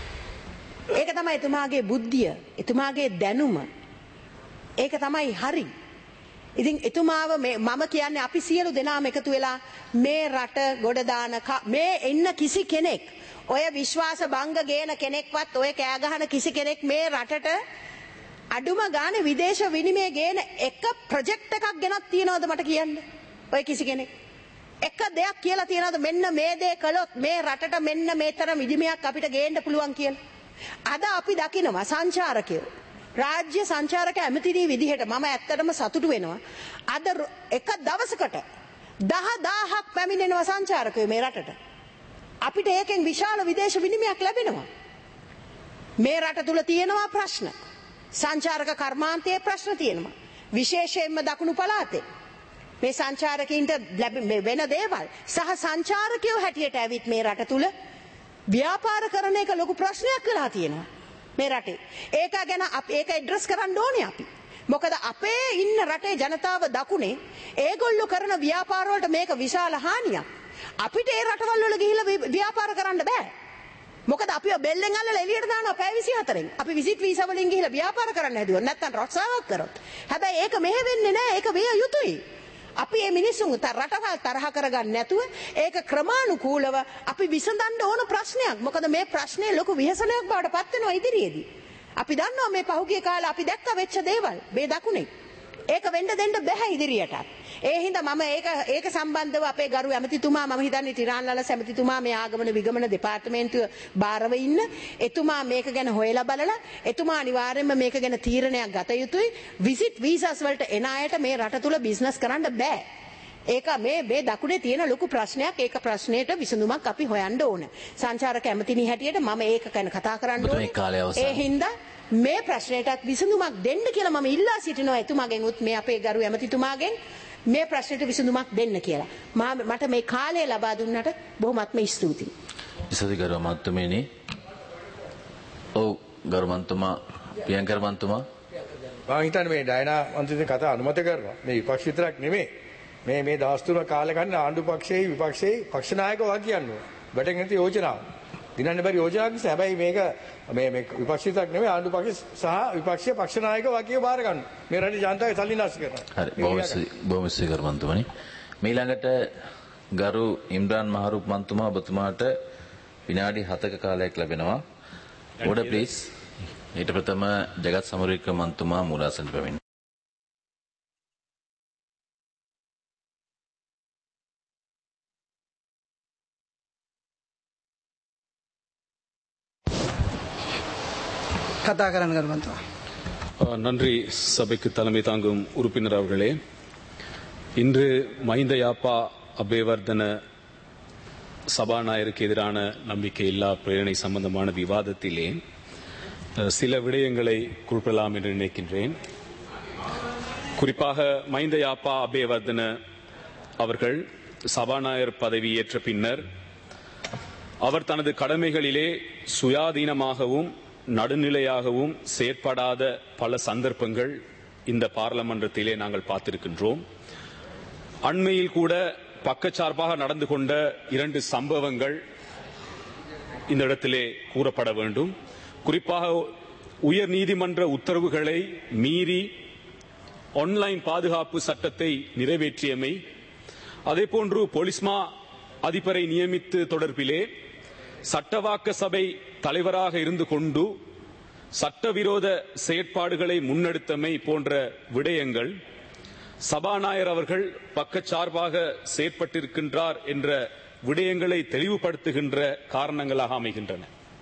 ඒක තමයි එතුමාගේ බුද්ධිය, එතුමාගේ දැනුම. ඒක තමයි හරි. ඉතින් එතුමාව මම කියන්නේ අපි සියලු දෙනාම එකතු වෙලා මේ රට ගොඩ දාන මේ එන්න කිසි කෙනෙක් ඔය විශ්වාස භංග ගේන කෙනෙක්වත් ඔය කෑ ගහන කිසි කෙනෙක් මේ රටට අඩුම ගානේ විදේශ විනිමය ගේන එක ප්‍රොජෙක්ට් එකක් ගෙනත් තියනවද මට කියන්න? ඔය කිසි කෙනෙක් එක දෙයක් කියලා තියනවද මෙන්න මේ දේ කළොත් මේ රටට මෙන්න මේතරම් විනිමයක් අපිට ගේන්න පුළුවන් කියලා? අද අපි දකිනවා සංචාරකයෝ රාජ්‍ය සංචාරක ඇමතිනී විදිහට මම ඇත්තටම සතුටු වෙනවා. අද එක දවසකට දහදාහක් පැමිණෙනවා සංචාරකයෝ මේ රටට. අපිට ඒකෙන් විශාල විදේශ විනිමයක් ලැබෙනවා. මේ රට තුල තියෙනවා ප්‍රශ්න. සංචාරක කර්මාන්තයේ ප්‍රශ්න තියෙනවා. විශේෂයෙන්ම දකුණු පළාතේ මේ සංචාරකයින්ට වෙන දේවල් සහ සංචාරකයෝ හැටියට ඇවිත් මේ රට තුල ව්‍යාපාර කරන එක ලොකු ප්‍රශ්නයක් වෙලා තියෙනවා මේ රටේ. ඒක ගැන අපි ඒක ඇඩ්‍රස් කරන්න ඕනේ අපි. මොකද අපේ ඉන්න රටේ ජනතාව දකුණේ ඒගොල්ලෝ කරන ව්‍යාපාර වලට මේක විශාල හානියක්. අපිට ඒ රටවල් වල ගිහිල්ලා ව්‍යාපාර කරන්න බෑ. මොකද අපි බෙල්ලෙන් අල්ලලා එළියට දානවා පැය විසිහතරෙන්. අපි විසිට් වීසා වලින් ගිහිල්ලා ව්‍යාපාර කරන්න හැදුවා. නැත්තම් රක්ෂාවක් කරොත්. හැබැයි ඒක මෙහෙ වෙන්නේ නැහැ. ඒක විය යුතුයි. අපි මේ මිනිස්සුන් රටවල් තරහ කරගන්න නැතුව ඒක ක්‍රමානුකූලව අපි විසඳන්න ඕන ප්‍රශ්නයක්. මොකද මේ ප්‍රශ්නේ ලොකු විහසනයක් බවට පත් වෙනවා ඉදිරියේදී. අපි දන්නවා මේ පහුගිය කාලේ අපි දැක්ක වෙච්ච දේවල් මේ දකුණේ. ඒක වෙන්න දෙන්න බෑ ඉදිරියටත්. ඒ හින්දා මම ඒක ඒක සම්බන්ධව අපේ ගරු ඇමතිතුමා මම හිතන්නේ ටිරාන්ලල ඇමතිතුමා මේ ආගමන විගමන දෙපාර්තමේන්තුව බාරව ඉන්න එතුමා මේක ගැන හොයලා බලලා එතුමා අනිවාර්යයෙන්ම මේක ගැන තීරණයක් ගත යුතුයි. විසිට් වීසාස් වලට එන අයට මේ රට තුල බිස්නස් කරන්න බෑ. ඒක මේ මේ දකුණේ තියෙන ලොකු ප්‍රශ්නයක්. ඒක ප්‍රශ්නයට විසඳුමක් අපි හොයන්න ඕන. සංචාරක ඇමතිනි හැටියට මම ඒක ගැන කතා කරන්න ඕනේ. ඒ හින්දා මේ ප්‍රශ්නයටත් විසඳුමක් දෙන්න කියලා මම ඉල්ලා සිටිනවා එතුමාගෙන් උත් මේ අපේ ගරු ඇමතිතුමාගෙන් මේ ප්‍රශ්නෙට විසඳුමක් දෙන්න කියලා. මට මේ කාලය ලබා දුන්නට බොහොමත්ම ස්තුතියි. ඉසති ගරු මන්තුමනි. ඔව් ගරු මන්තුමා පියංකර මන්තුමා මම හිතන්නේ මේ ඩයනා මන්ත්‍රීතුමා කතා අනුමත කරනවා. මේ විපක්ෂ විතරක් නෙමෙයි. මේ මේ දවස් තුන කාලේ ගන්න ආණ්ඩු පක්ෂයේ විපක්ෂයේ පක්ෂ නායකව වා කියන්නේ. බටෙන් නැති යෝජනාව. දිනන්න බැරි යෝජනාවක් නිසා හැබැයි මේක මේ මේ විපක්ෂ විතරක් නෙමෙයි ආණ්ඩු පක්ෂ සහ විපක්ෂයේ පක්ෂ නායකව වාකිය බාර ගන්න. මේ රටේ ජනතාවගේ සල්ලි නාස්ති කරනවා. හරි බොහොම බොහොම ස්වීකාර මන්තුමනි. ඊළඟට ගරු ඉම්රාන් මහරූප් මන්තුමා ඔබතුමාට විනාඩි හතක කාලයක් ලැබෙනවා. Order please. ඊට ප්‍රථම ජගත් සමරවික්‍රම මන්තුමා මූලාසන පැමිණ කතා කරන්න කරුමන්තුමා. நன்றி சபைக்கு தலைமை தாங்கும் உறுப்பினர் அவர்களே. இன்று மஹிந்த யாப்பா அபேவர்தன சபாநாயகருக்கு எதிரான நம்பிக்கையில்லா பிரேரணை சம்பந்தமான விவாதத்திலே சில விடயங்களை குறிப்பிடலாம் என்று நினைக்கின்றேன். குறிப்பாக மஹிந்த யாப்பா அபேவர்தன அவர்கள் சபாநாயகர் பதவி ஏற்ற பின்னர் அவர் தனது கடமைகளிலே சுயாதீனமாகவும் நடுநிலையாகவும் செயற்படாத பல சந்தர்ப்பங்கள் இந்த பாராளுமன்றத்திலே நாங்கள் பார்த்திருக்கின்றோம். அண்மையில் கூட பக்கச்சார்பாக நடந்து கொண்ட இரண்டு சம்பவங்கள் இந்த இடத்திலே கூறப்பட வேண்டும். குறிப்பாக உயர் நீதிமன்ற உத்தரவுகளை மீறி ஆன்லைன் பாதுகாப்பு சட்டத்தை நிறைவேற்றியமை, அதேபோன்று பொலிஸ்மா அதிபரை நியமித்து தொடர்பிலே சட்டவாக்க சபை தலைவராக இருந்து கொண்டு சட்டவிரோத செயற்பாடுகளை முன்னெடுத்தமை போன்ற விடயங்கள் சபாநாயகர் அவர்கள் பக்கச்சார்பாக செயற்பட்டிருக்கின்றார் என்ற விடயங்களை தெளிவுபடுத்துகின்ற காரணங்களாக அமைகின்றன.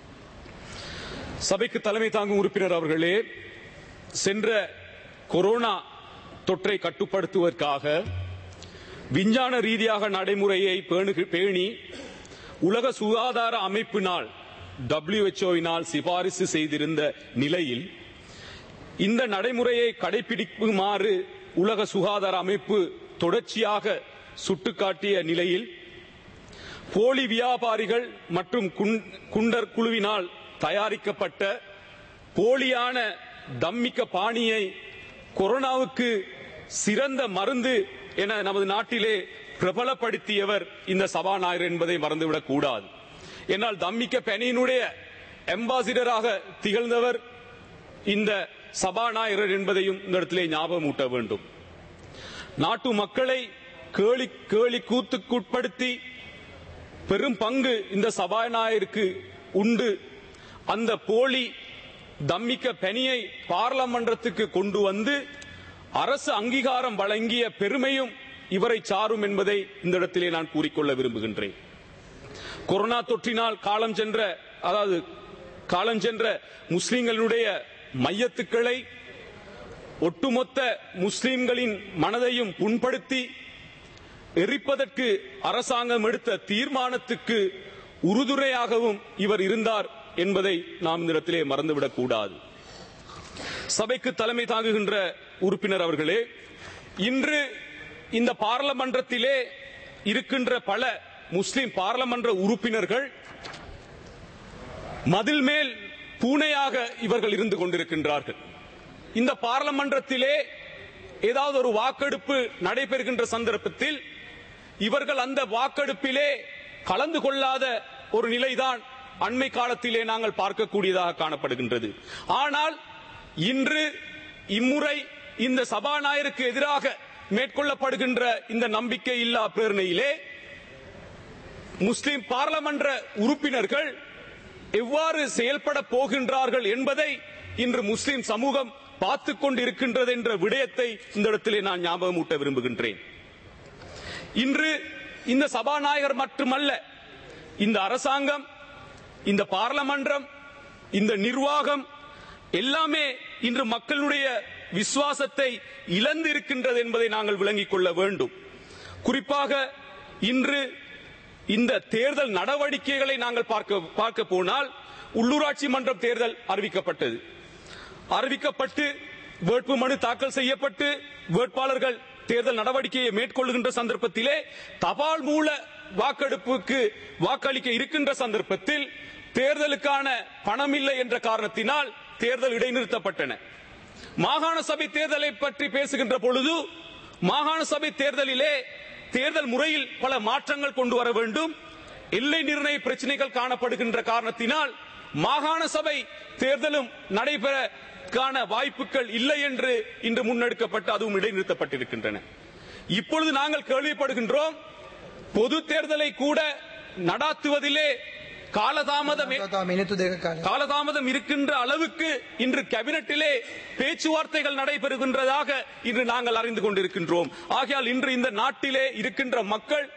சபைக்கு தலைமை தாங்கும் உறுப்பினர் அவர்களே, சென்ற கொரோனா தொற்றை கட்டுப்படுத்துவதற்காக விஞ்ஞான ரீதியாக நடைமுறையை பேணி உலக சுகாதார அமைப்பினால் டபிள்யூஎச்ஓவினால் சிபாரிசு செய்திருந்த நிலையில் இந்த நடைமுறையை கடைபிடிக்குமாறு உலக சுகாதார அமைப்பு தொடர்ச்சியாக சுட்டிக்காட்டிய நிலையில் போலி வியாபாரிகள் மற்றும் குண்டர் குழுவினால் தயாரிக்கப்பட்ட போலியான தம்மிக்க பாணியை கொரோனாவுக்கு சிறந்த மருந்து என நமது நாட்டிலே பிரபலப்படுத்தியவர் இந்த சபாநாயகர் என்பதை மறந்துவிடக் கூடாது. என்னால் தம்மிக்க பெனியினுடைய அம்பாசிடராக திகழ்ந்தவர் இந்த சபாநாயகர் என்பதையும் இந்த இடத்திலே ஞாபகம் ஊட்ட வேண்டும். நாட்டு மக்களை கேலி கேலி கூத்துக்குட்படுத்தி பெரும் பங்கு இந்த சபாநாயகருக்கு உண்டு. அந்த போலி தம்மிக்க பெனியை பாராளுமன்றத்துக்கு கொண்டு வந்து அரசு அங்கீகாரம் வழங்கிய பெருமையும் இவரை சாரும் என்பதை இந்த இடத்திலே நான் கூறிக்கொள்ள விரும்புகின்றேன். கொரோனா தொற்றினால் காலம் சென்ற அதாவது காலம் சென்ற முஸ்லிம்களுடைய மையத்துக்களை ஒட்டுமொத்த முஸ்லிம்களின் மனதையும் புண்படுத்தி எரிப்பதற்கு அரசாங்கம் எடுத்த தீர்மானத்துக்கு உறுதுணையாகவும் இவர் இருந்தார் என்பதை நாம் இந்த இடத்திலே மறந்துவிடக் கூடாது. சபைக்கு தலைமை தாங்குகின்ற உறுப்பினர் அவர்களே, இன்று இந்த பாராளுமன்றத்திலே இருக்கின்ற பல முஸ்லிம் பாராளுமன்ற உறுப்பினர்கள் மதில் மேல் பூனையாக இவர்கள் இருந்து கொண்டிருக்கின்றார்கள். இந்த பாராளுமன்றத்திலே ஏதாவது ஒரு வாக்கெடுப்பு நடைபெறுகின்ற சந்தர்ப்பத்தில் இவர்கள் அந்த வாக்கெடுப்பிலே கலந்து கொள்ளாத ஒரு நிலைதான் அண்மை காலத்திலே நாங்கள் பார்க்கக்கூடியதாக காணப்படுகின்றது. ஆனால் இன்று இம்முறை இந்த சபாநாயகருக்கு எதிராக மேற்கொள்ளப்படுகின்ற இந்த நம்பிக்கை இல்லா பிரேரணையிலே முஸ்லிம் பாராளுமன்ற உறுப்பினர்கள் எவ்வாறு செயல்பட போகின்றார்கள் என்பதை இன்று முஸ்லிம் சமூகம் பார்த்துக் கொண்டிருக்கின்றது என்ற விடயத்தை இந்த இடத்திலே நான் ஞாபகம் ஊட்ட விரும்புகின்றேன். இன்று இந்த சபாநாயகர் மட்டுமல்ல, இந்த அரசாங்கம், இந்த பாராளுமன்றம், இந்த நிர்வாகம் எல்லாமே இன்று மக்களுடைய விசுவாசத்தை இழந்து இருக்கின்றது என்பதை நாங்கள் விளங்கிக் கொள்ள வேண்டும். குறிப்பாக இன்று இந்த தேர்தல் நடவடிக்கைகளை நாங்கள் பார்க்க பார்க்க போனால் உள்ளூராட்சி மன்றம் தேர்தல் அறிவிக்கப்பட்டது. அறிவிக்கப்பட்டு வேட்பு மனு தாக்கல் செய்யப்பட்டு வேட்பாளர்கள் தேர்தல் நடவடிக்கையை மேற்கொள்கின்ற சந்தர்ப்பத்திலே தபால் மூல வாக்கெடுப்புக்கு வாக்களிக்க இருக்கின்ற சந்தர்ப்பத்தில் தேர்தலுக்கான பணம் இல்லை என்ற காரணத்தினால் தேர்தல் இடைநிறுத்தப்பட்டன. மாகாண சபை தேர்தலை பற்றி பேசுகின்ற பொழுது மாகாண சபை தேர்தலிலே தேர்தல் முறையில் பல மாற்றங்கள் கொண்டு வர வேண்டும். எல்லை நிர்ணய பிரச்சனைகள் காணப்படுகின்ற காரணத்தினால் மாகாண சபை தேர்தலும் நடைபெற வாய்ப்புகள் இல்லை என்று இன்று முன்னெடுக்கப்பட்டு அதுவும் இடைநிறுத்தப்பட்டிருக்கின்றன. இப்பொழுது நாங்கள் கேள்விப்படுகின்றோம், பொது தேர்தலை கூட நடாத்துவதிலே காலதாமதம் காலதாமதம் இருக்கின்ற அளவுக்கு இன்று கேபினட்டிலே பேச்சுவார்த்தைகள் நடைபெறுகின்றதாக இன்று நாங்கள் அறிந்து கொண்டிருக்கின்றோம். ஆகையால் இன்று இந்த நாட்டிலே இருக்கின்ற மக்கள்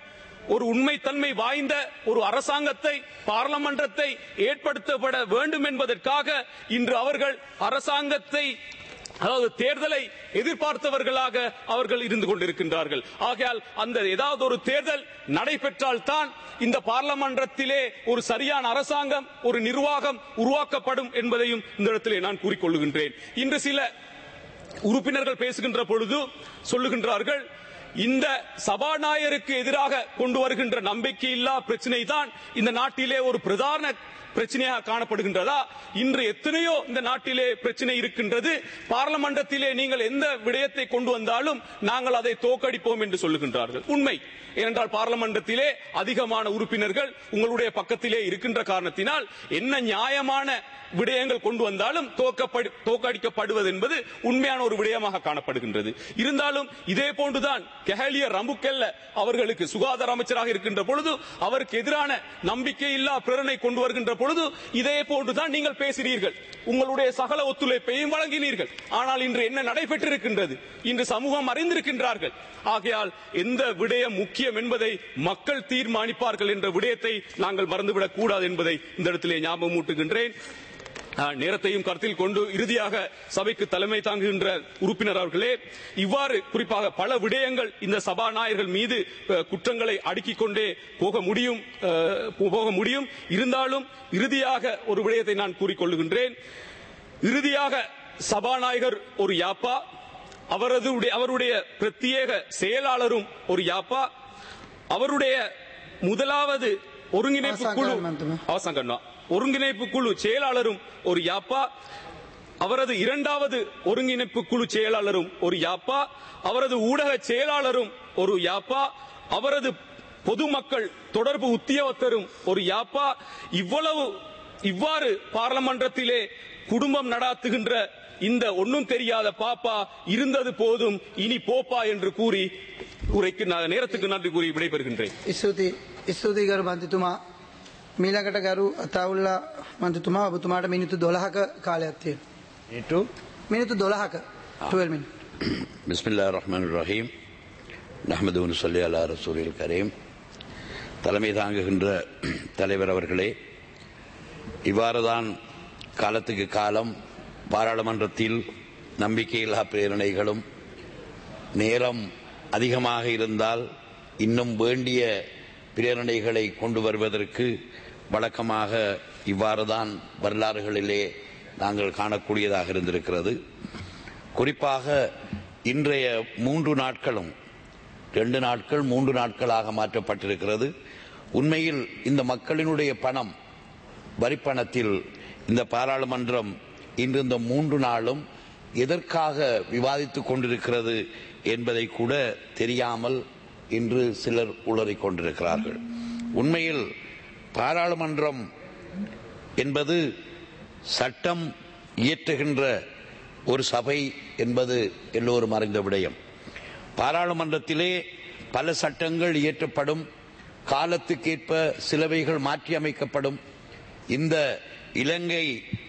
ஒரு உண்மைத்தன்மை வாய்ந்த ஒரு அரசாங்கத்தை பார்லமன்றத்தை ஏற்படுத்தப்பட வேண்டும் என்பதற்காக இன்று அவர்கள் அரசாங்கத்தை அதாவது தேர்தலை எதிர்பார்த்தவர்களாக அவர்கள் இருந்து கொண்டிருக்கின்றார்கள். ஆகையால் அந்த ஏதாவது ஒரு தேர்தல் நடைபெற்றால் தான் இந்த பார்லமன்றத்திலே ஒரு சரியான அரசாங்கம் ஒரு நிர்வாகம் உருவாக்கப்படும் என்பதையும் இந்த இடத்திலே நான் கூறிக்கொள்ளுகின்றேன். இன்று சில உறுப்பினர்கள் பேசுகின்ற பொழுது சொல்லுகின்றார்கள், இந்த சபாநாயகருக்கு எதிராக கொண்டு வருகின்ற நம்பிக்கையில்லா பிரச்சனை தான் இந்த நாட்டிலே ஒரு பிரதான பிரச்சனையாக காணப்படுகின்றதா? இன்று எத்தனையோ இந்த நாட்டிலே பிரச்சனை இருக்கின்றது. பார்லமன்றத்திலே நீங்கள் எந்த விடயத்தை கொண்டு வந்தாலும் நாங்கள் அதை தோற்கடிப்போம் என்று சொல்லுகின்றார்கள். உண்மை. ஏனென்றால் பார்லமன்றத்திலே அதிகமான உறுப்பினர்கள் உங்களுடைய பக்கத்திலே இருக்கின்ற காரணத்தினால் என்ன நியாயமான விடயங்கள் கொண்டு வந்தாலும் தோற்கடிக்கப்படுவது என்பது உண்மையான ஒரு விடயமாக காணப்படுகின்றது. இருந்தாலும் இதே போன்றுதான் கெஹலிய ரம்புக்கெல்ல அவர்களுக்கு சுகாதார அமைச்சராக இருக்கின்ற பொழுது அவருக்கு எதிரான நம்பிக்கையில்லா பிரேரணை கொண்டு வருகின்ற பொழுது இதே போன்றுதான் நீங்கள் பேசினீர்கள், உங்களுடைய சகல ஒத்துழைப்பையும் வழங்கினீர்கள். ஆனால் இன்று என்ன நடைபெற்றிருக்கின்றது? இன்று சமூகம் அறிந்திருக்கின்றார்கள். ஆகையால் எந்த விடயம் முக்கியம் என்பதை மக்கள் தீர்மானிப்பார்கள் என்ற விடயத்தை நாங்கள் மறந்துவிடக் கூடாது என்பதை இந்த இடத்திலே ஞாபகமூட்டுகின்றேன். நேரத்தையும் கருத்தில் கொண்டு இறுதியாக சபைக்கு தலைமை தாங்குகின்ற உறுப்பினர் அவர்களே, இவ்வாறு குறிப்பாக பல விடயங்கள் இந்த சபாநாயகர்கள் மீது குற்றங்களை அடுக்கிக் கொண்டே போக முடியும் போக முடியும் இருந்தாலும் இறுதியாக ஒரு விடயத்தை நான் கூறிக்கொள்ளுகின்றேன். இறுதியாக சபாநாயகர் ஒரு யாப்பா, அவரது அவருடைய பிரத்யேக செயலாளரும் ஒரு யாப்பா, அவருடைய முதலாவது ஒருங்கிணைப்பு குழு அவசங்கண்ணா ஒருங்கிணைப்பு குழு செயலாளரும் ஒரு யாப்பா, அவரது இரண்டாவது ஒருங்கிணைப்பு குழு செயலாளரும் ஒரு யாப்பா, அவரது ஊடக செயலாளரும் ஒரு யாப்பா, அவரது பொதுமக்கள் தொடர்பு உத்தியோகத்தரும் ஒரு யாப்பா. இவ்வளவு இவ்வாறு பார்லமன்றத்திலே குடும்பம் நடாத்துகின்ற இந்த ஒன்னும் தெரியாத பாப்பா இருந்தது போதும், இனி போப்பா என்று கூறி உரைக்கு நேரத்துக்கு நன்றி கூறி விடைபெறுகின்றேன். මීළඟට ගරු අතාවුල්ලා මන්ත්‍රීතුමා ඔබතුමාට මිනිත්තු දොළහක කාලයක් තියෙනවා. මිනිත්තු දොළහක twelve minutes. பிஸ்மில்லாஹிர் ரஹ்மானிர் ரஹீம். நஹ்மது வ நுஸல்லி அலா ரசூலில் கரீம். தலைமை தாங்குகின்ற தலைவர் அவர்களே, இவ்வாறுதான் காலத்துக்கு காலம் பாராளுமன்றத்தில் நம்பிக்கையில்லா பிரேரணைகளும் நேரம் அதிகமாக இருந்தால் இன்னும் வேண்டிய பிரேரணைகளை கொண்டு வருவதற்கு வழக்கமாக இவ்வாறுதான் வரலாறுகளிலே நாங்கள் காணக்கூடியதாக இருந்திருக்கிறது. குறிப்பாக இன்றைய மூன்று நாட்களும் ரெண்டு நாட்கள் மூன்று நாட்களாக மாற்றப்பட்டிருக்கிறது. உண்மையில் இந்த மக்களினுடைய பணம், வரிப்பணத்தில் இந்த பாராளுமன்றம் இன்று இந்த மூன்று நாளும் எதற்காக விவாதித்துக் கொண்டிருக்கிறது என்பதை கூட தெரியாமல் இன்று சிலர் உளறிக் கொண்டிருக்கிறார்கள். உண்மையில் பாராளுமன்றம் என்பது சட்டம் இயற்றுகின்ற ஒரு சபை என்பது எல்லோரும் அறிந்த விடயம். பாராளுமன்றத்திலே பல சட்டங்கள் இயற்றப்படும், காலத்துக்கேற்ப சிலவைகள் மாற்றி அமைக்கப்படும். இந்த இலங்கை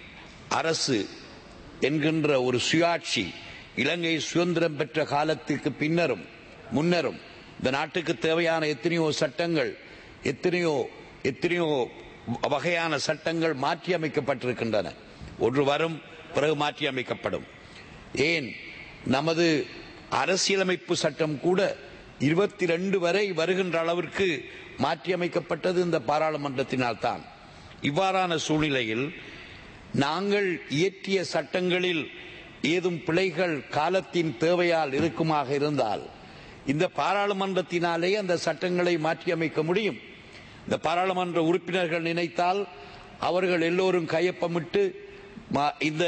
அரசு என்கின்ற ஒரு சுயாட்சி இலங்கை சுதந்திரம் பெற்ற காலத்துக்கு பின்னரும் முன்னரும் இந்த நாட்டுக்கு தேவையான எத்தனையோ சட்டங்கள், எத்தனையோ எத்தனையோ வகையான சட்டங்கள் மாற்றி அமைக்கப்பட்டிருக்கின்றன. ஒன்று வரும், பிறகு மாற்றி அமைக்கப்படும். ஏன் நமது அரசியலமைப்பு சட்டம் கூட இருபத்தி ரெண்டு வரை வருகின்ற அளவிற்கு மாற்றி அமைக்கப்பட்டது இந்த பாராளுமன்றத்தினால் தான். இவ்வாறான சூழ்நிலையில் நாங்கள் இயற்றிய சட்டங்களில் ஏதும் பிழைகள் காலத்தின் தேவையால் இருக்குமாக இருந்தால் இந்த பாராளுமன்றத்தினாலே அந்த சட்டங்களை மாற்றி அமைக்க முடியும். இந்த பாராளுமன்ற உறுப்பினர்கள் நினைத்தால் அவர்கள் எல்லோரும் கையொப்பமிட்டு இந்த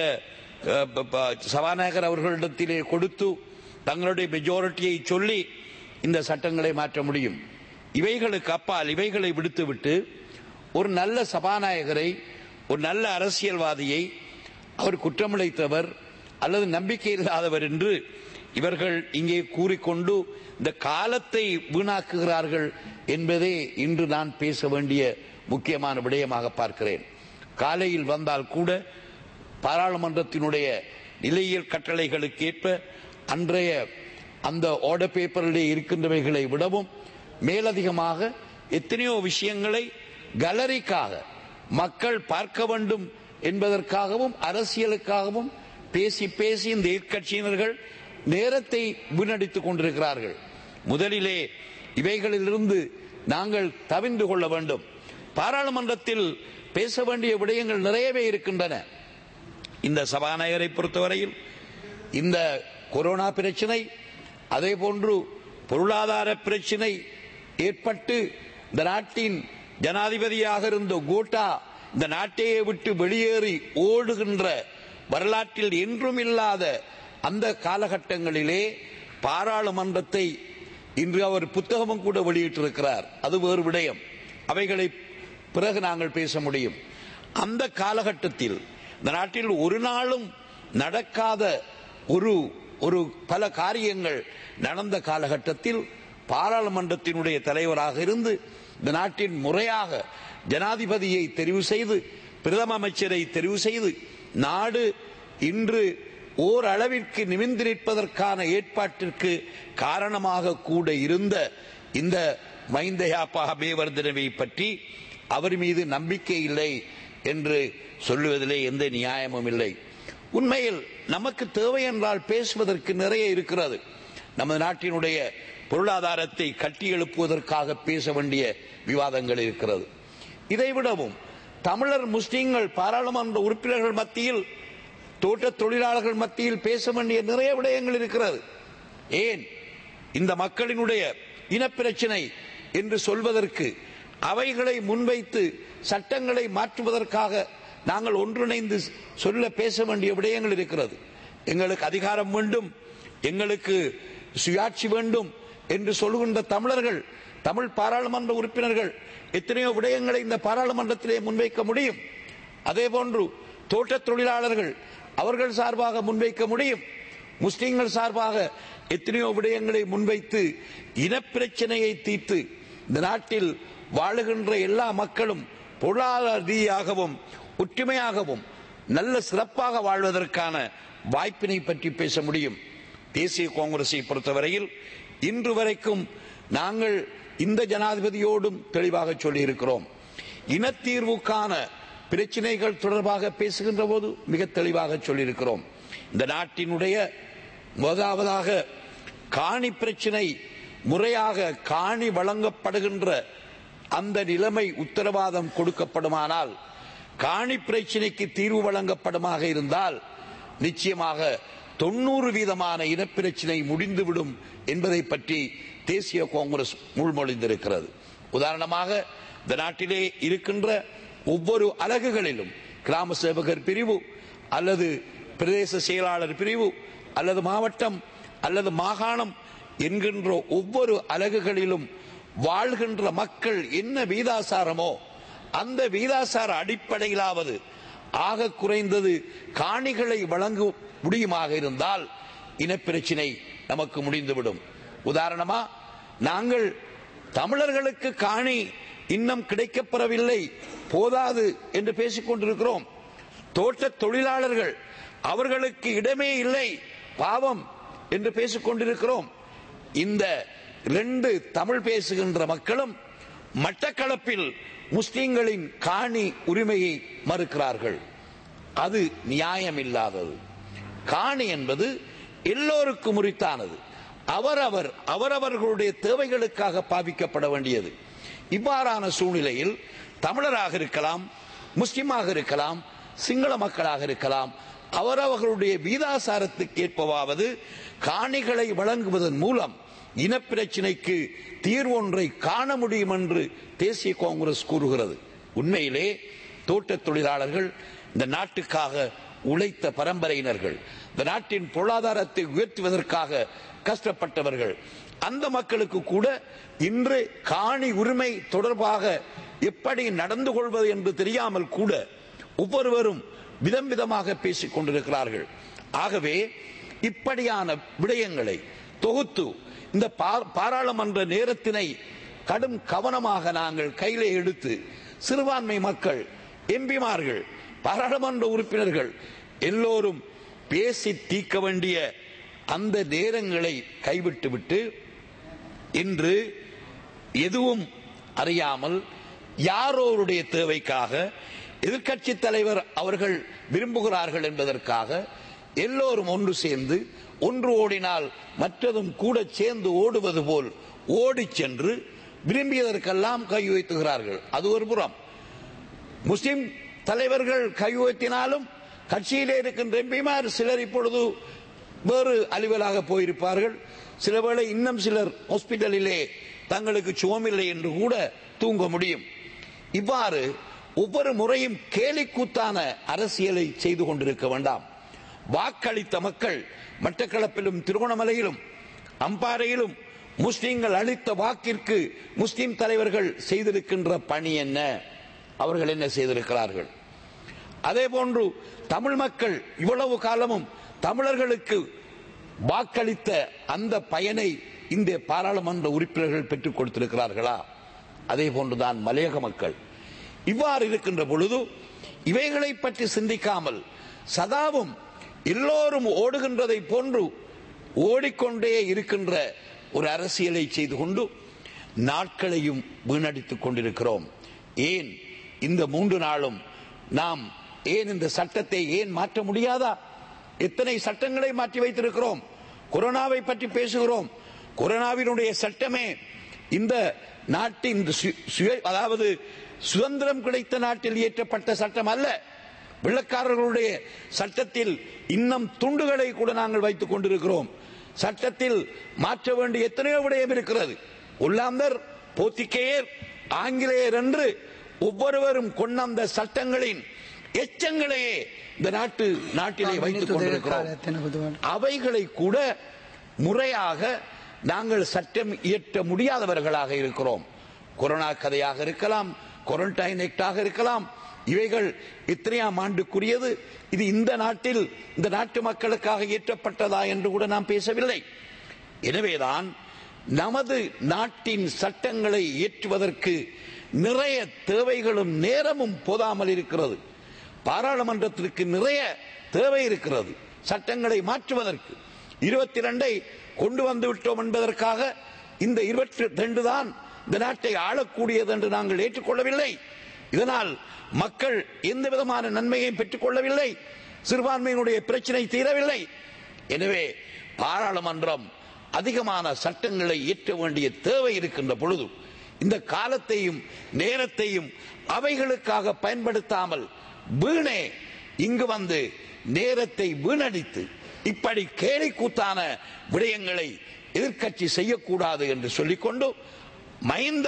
சபாநாயகர் அவர்களிடத்திலே கொடுத்து தங்களுடைய மெஜாரிட்டியை சொல்லி இந்த சட்டங்களை மாற்ற முடியும். இவைகளுக்கு அப்பால் இவைகளை விடுத்துவிட்டு ஒரு நல்ல சபாநாயகரை, ஒரு நல்ல அரசியல்வாதியை அவர் குற்றமிழைத்தவர் அல்லது நம்பிக்கை இல்லாதவர் என்று இவர்கள் இங்கே கூறிக்கொண்டு இந்த காலத்தை வீணாக்குகிறார்கள் என்பதே இன்று நான் பேச வேண்டிய முக்கியமான விடயமாக பார்க்கிறேன். காலையில் வந்தால் கூட பாராளுமன்றத்தினுடைய நிலையியல் கட்டளைகளுக்கு ஏற்ப அன்றைய அந்த ஆர்டர் பேப்பரிலே இருக்கின்றவைகளை விடவும் மேலதிகமாக எத்தனையோ விஷயங்களை கலரிக்காக மக்கள் பார்க்க வேண்டும் என்பதற்காகவும் அரசியலுக்காகவும் பேசி பேசி இந்த எதிர்க்கட்சியினர்கள் நேரத்தை வீணடித்துக் கொண்டிருக்கிறார்கள். முதலிலே இவைகளிலிருந்து நாங்கள் தவிர்ந்து கொள்ள வேண்டும். பாராளுமன்றத்தில் பேச வேண்டிய விடயங்கள் நிறையவே இருக்கின்றன. இந்த சபாநாயகரை பொறுத்தவரையில் இந்த கொரோனா பிரச்சனை, அதே போன்று பொருளாதார பிரச்சனை ஏற்பட்டு இந்த நாட்டின் ஜனாதிபதியாக இருந்த கோட்டா இந்த நாட்டையே விட்டு வெளியேறி ஓடுகின்ற வரலாற்றில் என்றும் இல்லாத அந்த காலகட்டங்களிலே பாராளுமன்றத்தை இன்று அவர் புத்தகமும் கூட வெளியிட்டிருக்கிறார். அது வேறு விடயம். அவைகளை பிறகு நாங்கள் பேச முடியும். அந்த காலகட்டத்தில் இந்த நாட்டில் ஒரு நாளும் நடக்காத ஒரு ஒரு பல காரியங்கள் நடந்த காலகட்டத்தில் பாராளுமன்றத்தினுடைய தலைவராக இருந்து இந்த நாட்டின் முறையாக ஜனாதிபதியை தெரிவு செய்து பிரதம அமைச்சரை தெரிவு செய்து நாடு இன்று ஓரளவிற்கு நிமிர்ந்து நிற்பதற்கான ஏற்பாட்டிற்கு காரணமாக கூட இருந்த இந்த மைந்தயாப்பா அபேவர்தனவை பற்றி அவர் மீது நம்பிக்கை இல்லை என்று சொல்லுவதிலே எந்த நியாயமும் இல்லை. உண்மையில் நமக்கு தேவை என்றால் பேசுவதற்கு நிறைய இருக்கிறது. நமது நாட்டினுடைய பொருளாதாரத்தை கட்டி எழுப்புவதற்காக பேச வேண்டிய விவாதங்கள் இருக்கிறது. இதைவிடவும் தமிழர் முஸ்லிம்கள் பாராளுமன்ற உறுப்பினர்கள் மத்தியில், தோட்ட தொழிலாளர்கள் மத்தியில் பேச வேண்டிய நிறைய விடயங்கள் இருக்கிறது. ஏன் இந்த மக்களினுடைய இனப்பிரச்சனை என்று சொல்வதற்கு அவைகளை முன்வைத்து சட்டங்களை மாற்றுவதற்காக நாங்கள் ஒன்றிணைந்து சொல்ல பேச வேண்டிய விடயங்கள் இருக்கிறது. எங்களுக்கு அதிகாரம் வேண்டும், எங்களுக்கு சுயாட்சி வேண்டும் என்று சொல்கின்ற தமிழர்கள், தமிழ் பாராளுமன்ற உறுப்பினர்கள் எத்தனையோ விடயங்களை இந்த பாராளுமன்றத்திலே முன்வைக்க முடியும். அதே போன்று தோட்ட தொழிலாளர்கள் அவர்கள் சார்பாக முன்வைக்க முடியும். முஸ்லிம்கள் சார்பாக எத்தனையோ விடயங்களை முன்வைத்து இனப்பிரச்சனையை தீர்த்து இந்த நாட்டில் வாழுகின்ற எல்லா மக்களும் பொருளாதார ரீதியாகவும் ஒற்றுமையாகவும் நல்ல சிறப்பாக வாழ்வதற்கான வாய்ப்பினை பற்றி பேச முடியும். தேசிய காங்கிரஸை பொறுத்தவரையில் இன்று வரைக்கும் நாங்கள் இந்த ஜனாதிபதியோடும் தெளிவாக சொல்லியிருக்கிறோம். இனத்தீர்வுக்கான பிரச்சனைகள் தொடர்பாக பேசுகின்ற போது மிக தெளிவாக சொல்லியிருக்கிறோம். இந்த நாட்டினுடைய முதலாவதாக காணி பிரச்சனை முறையாக காணி வழங்கப்படுகின்ற அந்த நிலைமை உத்தரவாதம் கொடுக்கப்படுமானால், காணி பிரச்சனைக்கு தீர்வு வழங்கப்படுமாக இருந்தால் நிச்சயமாக தொண்ணூறு வீதமான இனப்பிரச்சனை முடிந்துவிடும் என்பதை பற்றி தேசிய காங்கிரஸ் முன்மொழிந்திருக்கிறது. உதாரணமாக இந்த நாட்டிலே இருக்கின்ற ஒவ்வொரு அலகுகளிலும் கிராம சேவகர் பிரிவு அல்லது பிரதேச செயலாளர் பிரிவு அல்லது மாவட்டம் அல்லது மாகாணம் என்கின்ற ஒவ்வொரு அலகுகளிலும் வாழ்கின்ற மக்கள் என்ன வீதாசாரமோ அந்த வீதாசார அடிப்படையிலாவது ஆக குறைந்தது காணிகளை வழங்க முடியுமாக இருந்தால் இனப்பிரச்சினை நமக்கு முடிந்துவிடும். உதாரணமா, நாங்கள் தமிழர்களுக்கு காணி இன்னும் கிடைக்கப்பெறவில்லை, போதாது என்று பேசிக் கொண்டிருக்கிறோம். தோட்ட தொழிலாளர்கள் அவர்களுக்கு இடமே இல்லை, பாவம் என்று பேசிக் கொண்டிருக்கிறோம். இந்த ரெண்டு தமிழ் பேசுகின்ற மக்களும் மட்டக்களப்பில் முஸ்லிம்களின் காணி உரிமையை மறுக்கிறார்கள். அது நியாயமில்லாதது. காணி என்பது எல்லோருக்கும் உரித்தானது. அவரவர் அவரவர்களுடைய தேவைகளுக்காக பாவிக்கப்பட வேண்டியது. இவ்வாறான சூழ்நிலையில் தமிழராக இருக்கலாம், முஸ்லிமாக இருக்கலாம், சிங்கள மக்களாக இருக்கலாம், அவரவர்களுடைய வீதாசாரத்துக்கு ஏற்பவாவது காணிகளை வழங்குவதன் மூலம் இனப்பிரச்சினைக்கு தீர்வு ஒன்றை காண முடியும் என்று தேசிய காங்கிரஸ் கூறுகிறது. உண்மையிலே தோட்ட தொழிலாளர்கள் இந்த நாட்டுக்காக உழைத்த பரம்பரையினர்கள், இந்த நாட்டின் பொருளாதாரத்தை உயர்த்துவதற்காக கஷ்டப்பட்டவர்கள். அந்த மக்களுக்கு கூட இன்று காணி உரிமை தொடர்பாக எப்படி நடந்து கொள்வது என்று தெரியாமல் கூட ஒவ்வொருவரும் விதம் விதமாக பேசிக் கொண்டிருக்கிறார்கள். ஆகவே இப்படியான விடயங்களை தொகுத்து இந்த பாராளுமன்ற நேரத்தினை கடும் கவனமாக நாங்கள் கையிலே எடுத்து சிறுபான்மை மக்கள், எம்பிமார்கள், பாராளுமன்ற உறுப்பினர்கள் எல்லோரும் பேசி தீர்க்க வேண்டிய அந்த நேரங்களை கைவிட்டுவிட்டு இன்று எதுவும் அறியாமல் யாரோருடைய தேவைக்காக எதிர்க்கட்சி தலைவர் அவர்கள் விரும்புகிறார்கள் என்பதற்காக எல்லோரும் ஒன்று சேர்ந்து ஒன்று ஓடினால் மற்றதும் கூட சேர்ந்து ஓடுவது போல் ஓடி சென்று விரும்பியதற்கெல்லாம் கை உயர்த்துகிறார்கள். அது ஒரு புறம். முஸ்லிம் தலைவர்கள் கை உயர்த்தினாலும் கட்சியிலே இருக்கின்ற எம்பிமார் சிலர் இப்பொழுது வேறு அலுவலாக போயிருப்பார்கள். சில வேளை இன்னும் சிலர் ஹாஸ்பிட்டலிலே தங்களுக்கு சுகமில்லை என்று கூட தூங்க முடியும். இவ்வாறு ஒவ்வொரு முறையும் கேலிக்கூத்தான அரசியலை செய்து கொண்டிருக்க வேண்டாம். வாக்களித்த மக்கள் மட்டக்களப்பிலும் திருகோணமலையிலும் அம்பாறையிலும் முஸ்லிம்கள் அளித்த வாக்கிற்கு முஸ்லிம் தலைவர்கள் செய்திருக்கின்ற பணி என்ன, அவர்கள் என்ன செய்திருக்கிறார்கள்? அதே போன்று தமிழ் மக்கள் இவ்வளவு காலமும் தமிழர்களுக்கு வாக்களித்த அந்த பயனை இந்த பாராளுமன்ற உறுப்பினர்கள் பெற்றுக் கொடுத்திருக்கிறார்களா? அதே போன்றுதான் மலையக மக்கள். இவ்வாறு இருக்கின்ற பொழுது இவைகளை பற்றி சிந்திக்காமல் சதாவும் எல்லோரும் ஓடுகின்றதை போன்று ஓடிக்கொண்டே இருக்கின்ற ஒரு அரசியலை செய்து கொண்டு நாட்களையும் வீணடித்துக் கொண்டிருக்கிறோம். ஏன் இந்த மூன்று நாளும் நாம் ஏன் இந்த சட்டத்தை ஏன் மாற்ற முடியாதா? எத்தனை சட்டங்களை மாற்றி வைத்திருக்கிறோம். கொரோனாவை பற்றி பேசுகிறோம். கொரோனாவினுடைய சட்டமே இந்த நாட்டின் அதாவது சுதந்திரம் கிடைத்த நாட்டில் இயற்றப்பட்ட சட்டம் அல்ல. வெள்ளக்காரர்களுடைய சட்டத்தில் இன்னும் துண்டுகளை கூட நாங்கள் வைத்துக் கொண்டிருக்கிறோம். சட்டத்தில் மாற்ற வேண்டிய எத்தனையோ விடயம் இருக்கிறது. ஒல்லாந்தர், போர்த்துகேயர், ஆங்கிலேயர் என்று ஒவ்வொருவரும் கொண்ட சட்டங்களின் எச்சங்களையே இந்த நாட்டு நாட்டிலே வைத்துக் கொண்டிருக்கிறோம். அவைகளை கூட முறையாக நாங்கள் சட்டம் இயற்ற முடியாதவர்களாக இருக்கிறோம். கொரோனா கதையாக இருக்கலாம், குவாரண்டைன் ஆக்டாக இருக்கலாம். இவைகள் எத்தனையாம் ஆண்டுக்குரியது? இது இந்த நாட்டில் இந்த நாட்டு மக்களுக்காக இயற்றப்பட்டதா என்று கூட நாம் பேசவில்லை. எனவேதான் நமது நாட்டின் சட்டங்களை இயற்றுவதற்கு நிறைய தேவைகளும் நேரமும் போதாமல் இருக்கிறது. பாராளுமன்றத்திற்கு நிறைய தேவை இருக்கிறது சட்டங்களை மாற்றுவதற்கு. இருபத்தி இரண்டை கொண்டு வந்து விட்டோம் என்பதற்காக இந்த இருபத்தி ரெண்டு தான் இந்த நாட்டை ஆளக்கூடியது என்று நாங்கள் ஏற்றுக்கொள்ளவில்லை. இதனால் மக்கள் எந்த விதமான நன்மையையும் பெற்றுக் கொள்ளவில்லை. சிறுபான்மையினுடைய பிரச்சனை தீரவில்லை. எனவே பாராளுமன்றம் அதிகமான சட்டங்களை இயற்ற வேண்டிய தேவை இருக்கின்ற பொழுது இந்த காலத்தையும் நேரத்தையும் அவைகளுக்காக பயன்படுத்தாமல் வீணே இங்கு வந்து நேரத்தை வீணடித்து இப்படி கேலிக்கூத்தான விடயங்களை எதிர்க்கட்சி செய்யக்கூடாது என்று சொல்லிக்கொண்டு மஹிந்த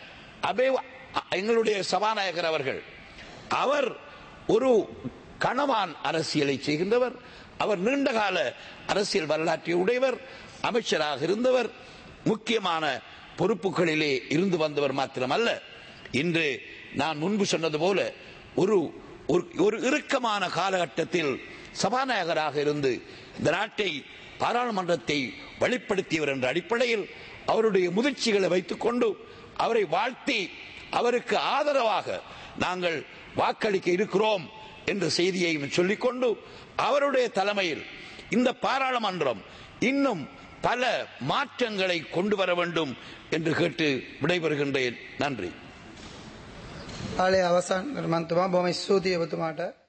அபே எங்களுடைய சபாநாயகர் அவர்கள் அவர் ஒரு கணவான் அரசியலை செய்கின்றவர். அவர் நீண்டகால அரசியல் வரலாற்றை உடையவர், அமைச்சராக இருந்தவர், முக்கியமான பொறுப்புகளிலே இருந்து வந்தவர் மாத்திரமல்ல, இன்று நான் முன்பு சொன்னது போல ஒரு ஒரு இறுக்கமான காலகட்டத்தில் சபாநாயகராக இருந்து இந்த நாட்டை பாராளுமன்றத்தை வழிப்படுத்தியவர் என்ற அடிப்படையில் அவருடைய முதிர்ச்சிகளை வைத்துக் கொண்டு அவரை வாழ்த்தி அவருக்கு ஆதரவாக நாங்கள் வாக்களிக்க இருக்கிறோம் என்ற செய்தியையும் சொல்லிக்கொண்டு அவருடைய தலைமையில் இந்த பாராளுமன்றம் இன்னும் பல மாற்றங்களை கொண்டு வர வேண்டும் என்று கேட்டு விடைபெறுகின்றேன். நன்றி. ආලේ අවසන් මන්තුමා බොහොම ස්තුතියි ඔබතුමාට.